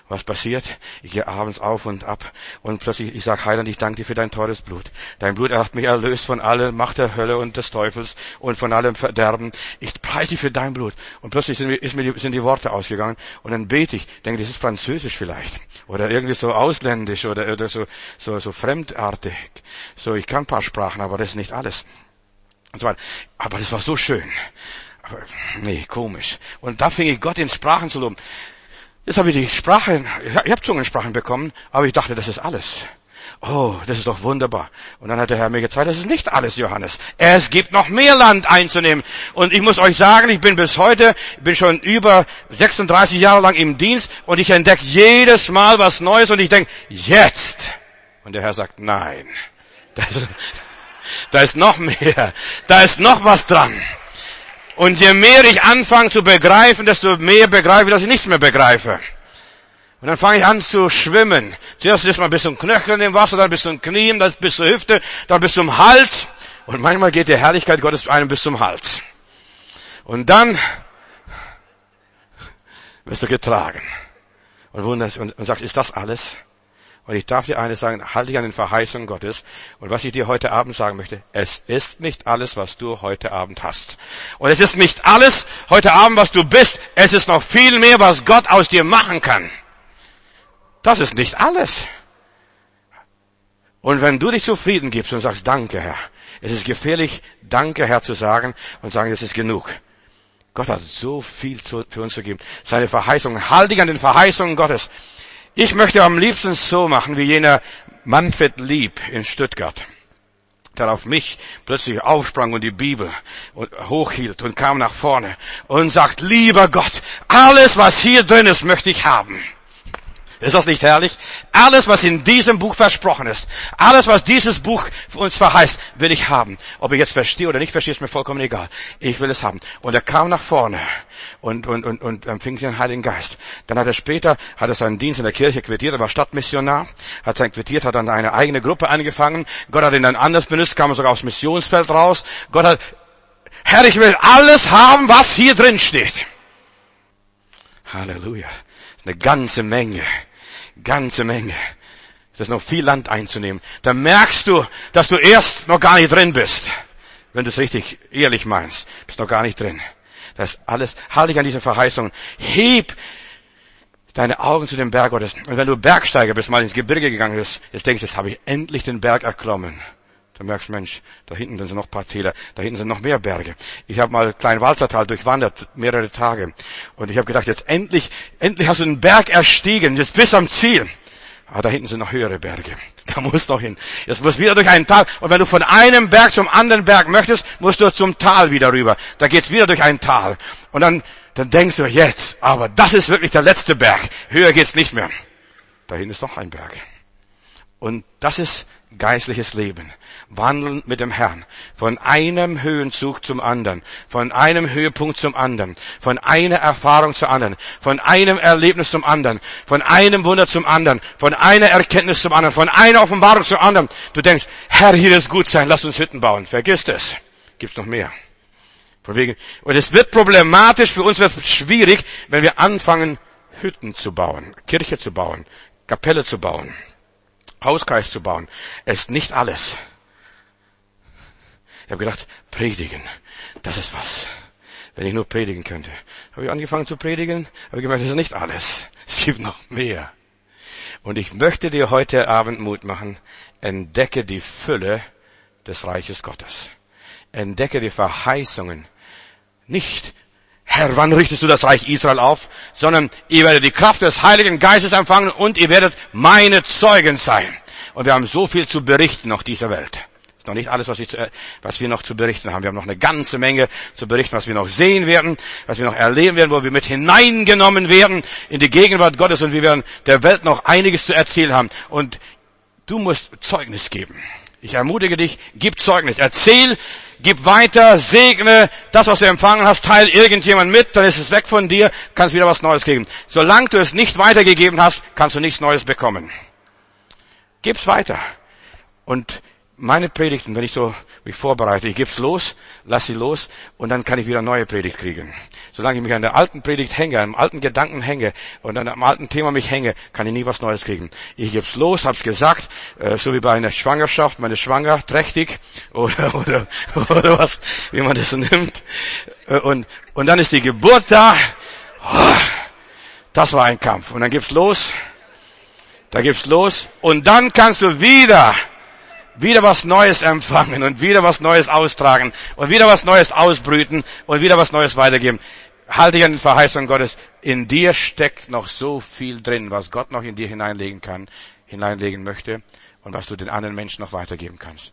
Was passiert? Ich gehe abends auf und ab und plötzlich, ich sage, Heiland, ich danke dir für dein teures Blut. Dein Blut hat mich erlöst von aller Macht der Hölle und des Teufels und von allem Verderben. Ich preise dich für dein Blut. Und plötzlich sind mir, ist mir die, sind die Worte ausgegangen und dann bete ich, denke, das ist Französisch vielleicht oder irgendwie so ausländisch oder, oder so, so, so fremdartig. So, ich kann ein paar Sprachen, aber das ist nicht alles. Und so weiter. Aber das war so schön. Aber, nee, komisch. Und da fing ich Gott in Sprachen zu loben. Jetzt habe ich die Sprachen, ich habe Zungensprachen bekommen, aber ich dachte, das ist alles. Oh, das ist doch wunderbar. Und dann hat der Herr mir gezeigt, das ist nicht alles, Johannes. Es gibt noch mehr Land einzunehmen. Und ich muss euch sagen, ich bin bis heute, ich bin schon über sechsunddreißig Jahre lang im Dienst und ich entdecke jedes Mal was Neues und ich denke, jetzt. Und der Herr sagt, nein. Da ist, da ist noch mehr. Da ist noch was dran. Und je mehr ich anfange zu begreifen, desto mehr begreife ich, dass ich nichts mehr begreife. Und dann fange ich an zu schwimmen. Zuerst ist man bis zum Knöcheln im Wasser, dann bis zum Knien, dann bis zur Hüfte, dann bis zum Hals. Und manchmal geht die Herrlichkeit Gottes einem bis zum Hals. Und dann wirst du getragen. Und wunderst und, und sagst, ist das alles? Und ich darf dir eines sagen, halte dich an den Verheißungen Gottes. Und was ich dir heute Abend sagen möchte, es ist nicht alles, was du heute Abend hast. Und es ist nicht alles heute Abend, was du bist. Es ist noch viel mehr, was Gott aus dir machen kann. Das ist nicht alles. Und wenn du dich zufrieden gibst und sagst, danke Herr, es ist gefährlich, danke Herr zu sagen und sagen, es ist genug. Gott hat so viel für uns zu geben. Seine Verheißungen, halte dich an den Verheißungen Gottes. Ich möchte am liebsten so machen, wie jener Manfred Lieb in Stuttgart, der auf mich plötzlich aufsprang und die Bibel hochhielt und kam nach vorne und sagt, lieber Gott, alles, was hier drin ist, möchte ich haben. Ist das nicht herrlich? Alles, was in diesem Buch versprochen ist, alles, was dieses Buch uns verheißt, will ich haben. Ob ich jetzt verstehe oder nicht verstehe, ist mir vollkommen egal. Ich will es haben. Und er kam nach vorne und, und, und, und empfing den Heiligen Geist. Dann hat er später, hat er seinen Dienst in der Kirche quittiert, er war Stadtmissionar, hat sein quittiert, hat dann eine eigene Gruppe angefangen. Gott hat ihn dann anders benutzt, kam sogar aufs Missionsfeld raus. Gott hat, Herr, ich will alles haben, was hier drin steht. Halleluja. Eine ganze Menge. Ganze Menge. Das ist noch viel Land einzunehmen. Da merkst du, dass du erst noch gar nicht drin bist. Wenn du es richtig ehrlich meinst. Bist noch gar nicht drin. Das ist alles. Halte dich an diese Verheißungen. Heb deine Augen zu dem Berg Gottes. Und wenn du Bergsteiger bist, mal ins Gebirge gegangen bist, jetzt denkst du, jetzt habe ich endlich den Berg erklommen. Du merkst, Mensch, da hinten sind noch ein paar Täler, da hinten sind noch mehr Berge. Ich habe mal Kleinwalzertal durchwandert, mehrere Tage. Und ich habe gedacht, jetzt endlich, endlich hast du den Berg erstiegen, jetzt bis am Ziel. Aber da hinten sind noch höhere Berge. Da musst du noch hin. Jetzt musst du wieder durch ein Tal. Und wenn du von einem Berg zum anderen Berg möchtest, musst du zum Tal wieder rüber. Da geht's wieder durch ein Tal. Und dann, dann denkst du, jetzt, aber das ist wirklich der letzte Berg. Höher geht's nicht mehr. Da hinten ist noch ein Berg. Und das ist geistliches Leben. Wandeln mit dem Herrn. Von einem Höhenzug zum anderen. Von einem Höhepunkt zum anderen. Von einer Erfahrung zur anderen. Von einem Erlebnis zum anderen. Von einem Wunder zum anderen. Von einer Erkenntnis zum anderen. Von einer Offenbarung zum anderen. Du denkst, Herr, hier ist gut sein, lass uns Hütten bauen. Vergiss es. Gibt's noch mehr. Von wegen. Und es wird problematisch, für uns wird es schwierig, wenn wir anfangen, Hütten zu bauen. Kirche zu bauen. Kapelle zu bauen. Hauskreis zu bauen. Es ist nicht alles. Ich habe gedacht, predigen, das ist was. Wenn ich nur predigen könnte. Habe ich angefangen zu predigen, habe ich gemerkt, das ist nicht alles. Es gibt noch mehr. Und ich möchte dir heute Abend Mut machen, entdecke die Fülle des Reiches Gottes. Entdecke die Verheißungen. Nicht, Herr, wann richtest du das Reich Israel auf? Sondern ihr werdet die Kraft des Heiligen Geistes empfangen und ihr werdet meine Zeugen sein. Und wir haben so viel zu berichten auf dieser Welt. Das ist noch nicht alles, was, ich, was wir noch zu berichten haben. Wir haben noch eine ganze Menge zu berichten, was wir noch sehen werden, was wir noch erleben werden, wo wir mit hineingenommen werden in die Gegenwart Gottes und wir werden der Welt noch einiges zu erzählen haben. Und du musst Zeugnis geben. Ich ermutige dich, gib Zeugnis, erzähl, gib weiter, segne das, was du empfangen hast, teil irgendjemand mit, dann ist es weg von dir, kannst wieder was Neues kriegen. Solange du es nicht weitergegeben hast, kannst du nichts Neues bekommen. Gib's weiter. Und meine Predigten, wenn ich so mich vorbereite, ich geb's los, lass sie los und dann kann ich wieder neue Predigt kriegen. Solange ich mich an der alten Predigt hänge, am alten Gedanken hänge und an einem alten Thema mich hänge, kann ich nie was Neues kriegen. Ich geb's los, hab's gesagt, äh, so wie bei einer Schwangerschaft, meine Schwanger, trächtig oder oder oder was, wie man das so nimmt. Und und dann ist die Geburt da. Oh, das war ein Kampf. Und dann gibt's los. Da gibt's los. Und dann kannst du wieder wieder was Neues empfangen und wieder was Neues austragen und wieder was Neues ausbrüten und wieder was Neues weitergeben. Halte dich an den Verheißungen Gottes. In dir steckt noch so viel drin, was Gott noch in dir hineinlegen kann, hineinlegen möchte und was du den anderen Menschen noch weitergeben kannst.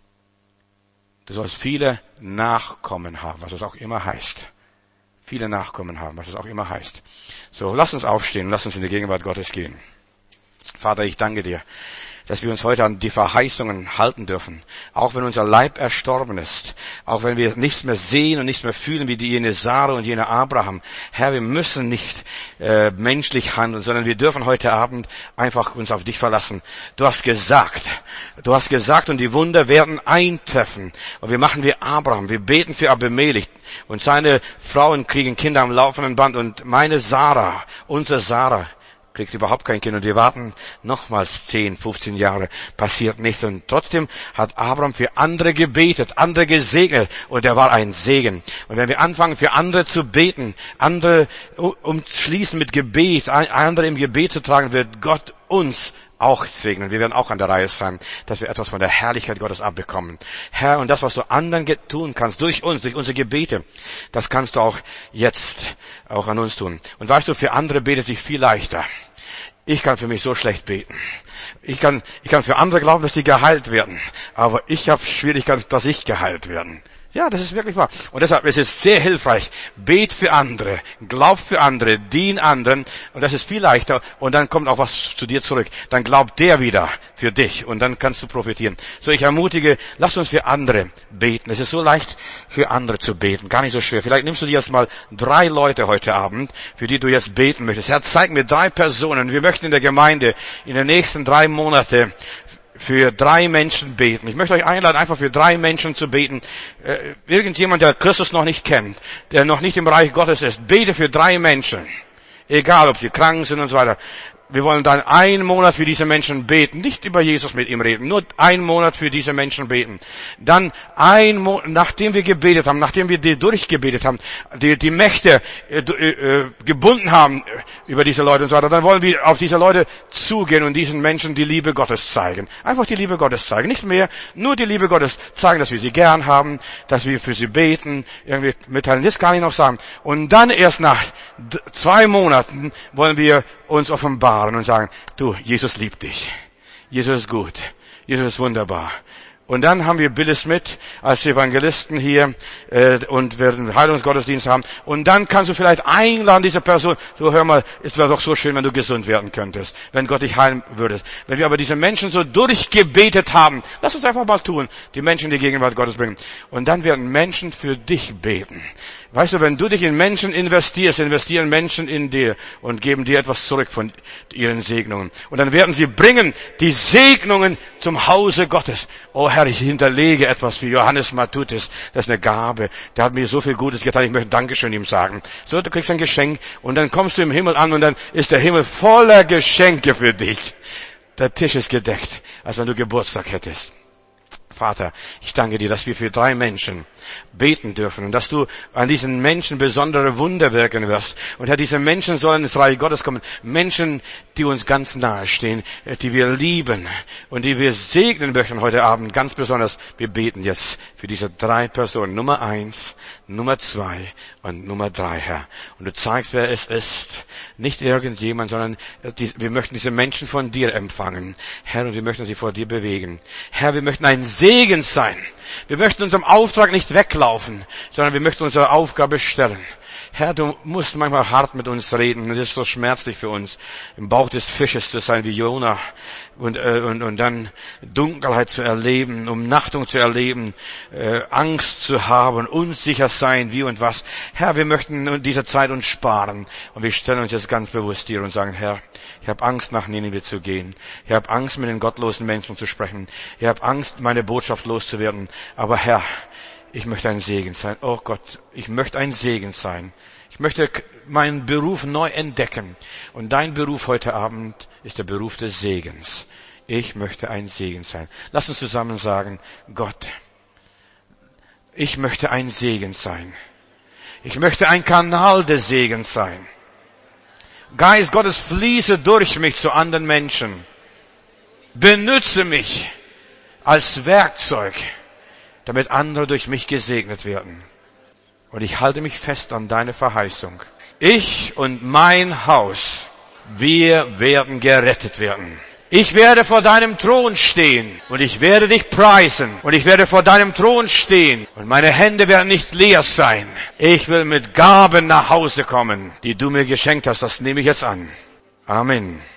Du sollst viele Nachkommen haben, was es auch immer heißt. Viele Nachkommen haben, was es auch immer heißt. So, lass uns aufstehen und lass uns in die Gegenwart Gottes gehen. Vater, ich danke dir, dass wir uns heute an die Verheißungen halten dürfen. Auch wenn unser Leib erstorben ist. Auch wenn wir nichts mehr sehen und nichts mehr fühlen wie die jene Sarah und jene Abraham. Herr, wir müssen nicht äh, menschlich handeln, sondern wir dürfen heute Abend einfach uns auf dich verlassen. Du hast gesagt, du hast gesagt und die Wunder werden eintreffen. Und wir machen wie Abraham, wir beten für Abimelech. Und seine Frauen kriegen Kinder am laufenden Band. Und meine Sarah, unsere Sarah, kriegt überhaupt kein Kind und wir warten nochmals zehn, fünfzehn Jahre, passiert nichts. Und trotzdem hat Abraham für andere gebetet, andere gesegnet und er war ein Segen. Und wenn wir anfangen für andere zu beten, andere umschließen mit Gebet, andere im Gebet zu tragen, wird Gott uns auch segnen. Wir werden auch an der Reihe sein, dass wir etwas von der Herrlichkeit Gottes abbekommen. Herr, und das, was du anderen tun kannst, durch uns, durch unsere Gebete, das kannst du auch jetzt auch an uns tun. Und weißt du, für andere betet sich viel leichter. Ich kann für mich so schlecht beten. Ich kann, ich kann für andere glauben, dass die geheilt werden. Aber ich habe Schwierigkeiten, dass ich geheilt werden. Ja, das ist wirklich wahr. Und deshalb ist es sehr hilfreich. Bet für andere, glaub für andere, dien anderen. Und das ist viel leichter. Und dann kommt auch was zu dir zurück. Dann glaubt der wieder für dich. Und dann kannst du profitieren. So, ich ermutige, lass uns für andere beten. Es ist so leicht, für andere zu beten. Gar nicht so schwer. Vielleicht nimmst du dir jetzt mal drei Leute heute Abend, für die du jetzt beten möchtest. Herr, zeig mir drei Personen. Wir möchten in der Gemeinde in den nächsten drei Monaten für drei Menschen beten. Ich möchte euch einladen, einfach für drei Menschen zu beten. Äh, irgendjemand, der Christus noch nicht kennt, der noch nicht im Reich Gottes ist, bete für drei Menschen. Egal, ob sie krank sind und so weiter. Wir wollen dann einen Monat für diese Menschen beten. Nicht über Jesus mit ihm reden. Nur einen Monat für diese Menschen beten. Dann ein Monat, nachdem wir gebetet haben, nachdem wir die durchgebetet haben, die, die Mächte äh, äh, gebunden haben über diese Leute und so weiter, dann wollen wir auf diese Leute zugehen und diesen Menschen die Liebe Gottes zeigen. Einfach die Liebe Gottes zeigen. Nicht mehr, nur die Liebe Gottes zeigen, dass wir sie gern haben, dass wir für sie beten, irgendwie mitteilen. Das kann ich noch sagen. Und dann erst nach zwei Monaten wollen wir uns offenbaren und sagen, du, Jesus liebt dich. Jesus ist gut. Jesus ist wunderbar. Und dann haben wir Billy Smith als Evangelisten hier äh, und werden einen Heilungsgottesdienst haben. Und dann kannst du vielleicht einladen, diese Person, so hör mal, es wäre doch so schön, wenn du gesund werden könntest, wenn Gott dich heilen würde. Wenn wir aber diese Menschen so durchgebetet haben, lass uns einfach mal tun, die Menschen in die Gegenwart Gottes bringen. Und dann werden Menschen für dich beten. Weißt du, wenn du dich in Menschen investierst, investieren Menschen in dir und geben dir etwas zurück von ihren Segnungen. Und dann werden sie bringen die Segnungen zum Hause Gottes. Oh Herr, ich hinterlege etwas für Johannes Matutis. Das ist eine Gabe. Der hat mir so viel Gutes getan. Ich möchte Dankeschön ihm sagen. So, du kriegst ein Geschenk und dann kommst du im Himmel an und dann ist der Himmel voller Geschenke für dich. Der Tisch ist gedeckt, als wenn du Geburtstag hättest. Vater, ich danke dir, dass wir für drei Menschen beten dürfen und dass du an diesen Menschen besondere Wunder wirken wirst. Und Herr, diese Menschen sollen ins Reich Gottes kommen. Menschen, die uns ganz nahe stehen, die wir lieben und die wir segnen möchten heute Abend. Ganz besonders, wir beten jetzt für diese drei Personen. Nummer eins, Nummer zwei und Nummer drei, Herr. Und du zeigst, wer es ist. Nicht irgendjemand, sondern die, wir möchten diese Menschen von dir empfangen. Herr, und wir möchten sie vor dir bewegen. Herr, wir möchten ein Segen sein. Wir möchten unserem Auftrag nicht weglaufen, sondern wir möchten unsere Aufgabe stellen. Herr, du musst manchmal hart mit uns reden. Und es ist so schmerzlich für uns, im Bauch des Fisches zu sein wie Jona und, äh, und, und dann Dunkelheit zu erleben, Umnachtung zu erleben, äh, Angst zu haben, unsicher sein, wie und was. Herr, wir möchten in dieser Zeit uns sparen. Und wir stellen uns jetzt ganz bewusst hier und sagen, Herr, ich habe Angst, nach Nineveh zu gehen. Ich habe Angst, mit den gottlosen Menschen zu sprechen. Ich habe Angst, meine Botschaft loszuwerden. Aber Herr, ich möchte ein Segen sein. Oh Gott, ich möchte ein Segen sein. Ich möchte meinen Beruf neu entdecken. Und dein Beruf heute Abend ist der Beruf des Segens. Ich möchte ein Segen sein. Lass uns zusammen sagen, Gott, ich möchte ein Segen sein. Ich möchte ein Kanal des Segens sein. Geist Gottes, fließe durch mich zu anderen Menschen. Benütze mich als Werkzeug, damit andere durch mich gesegnet werden. Und ich halte mich fest an deine Verheißung. Ich und mein Haus, wir werden gerettet werden. Ich werde vor deinem Thron stehen und ich werde dich preisen und ich werde vor deinem Thron stehen und meine Hände werden nicht leer sein. Ich will mit Gaben nach Hause kommen, die du mir geschenkt hast. Das nehme ich jetzt an. Amen.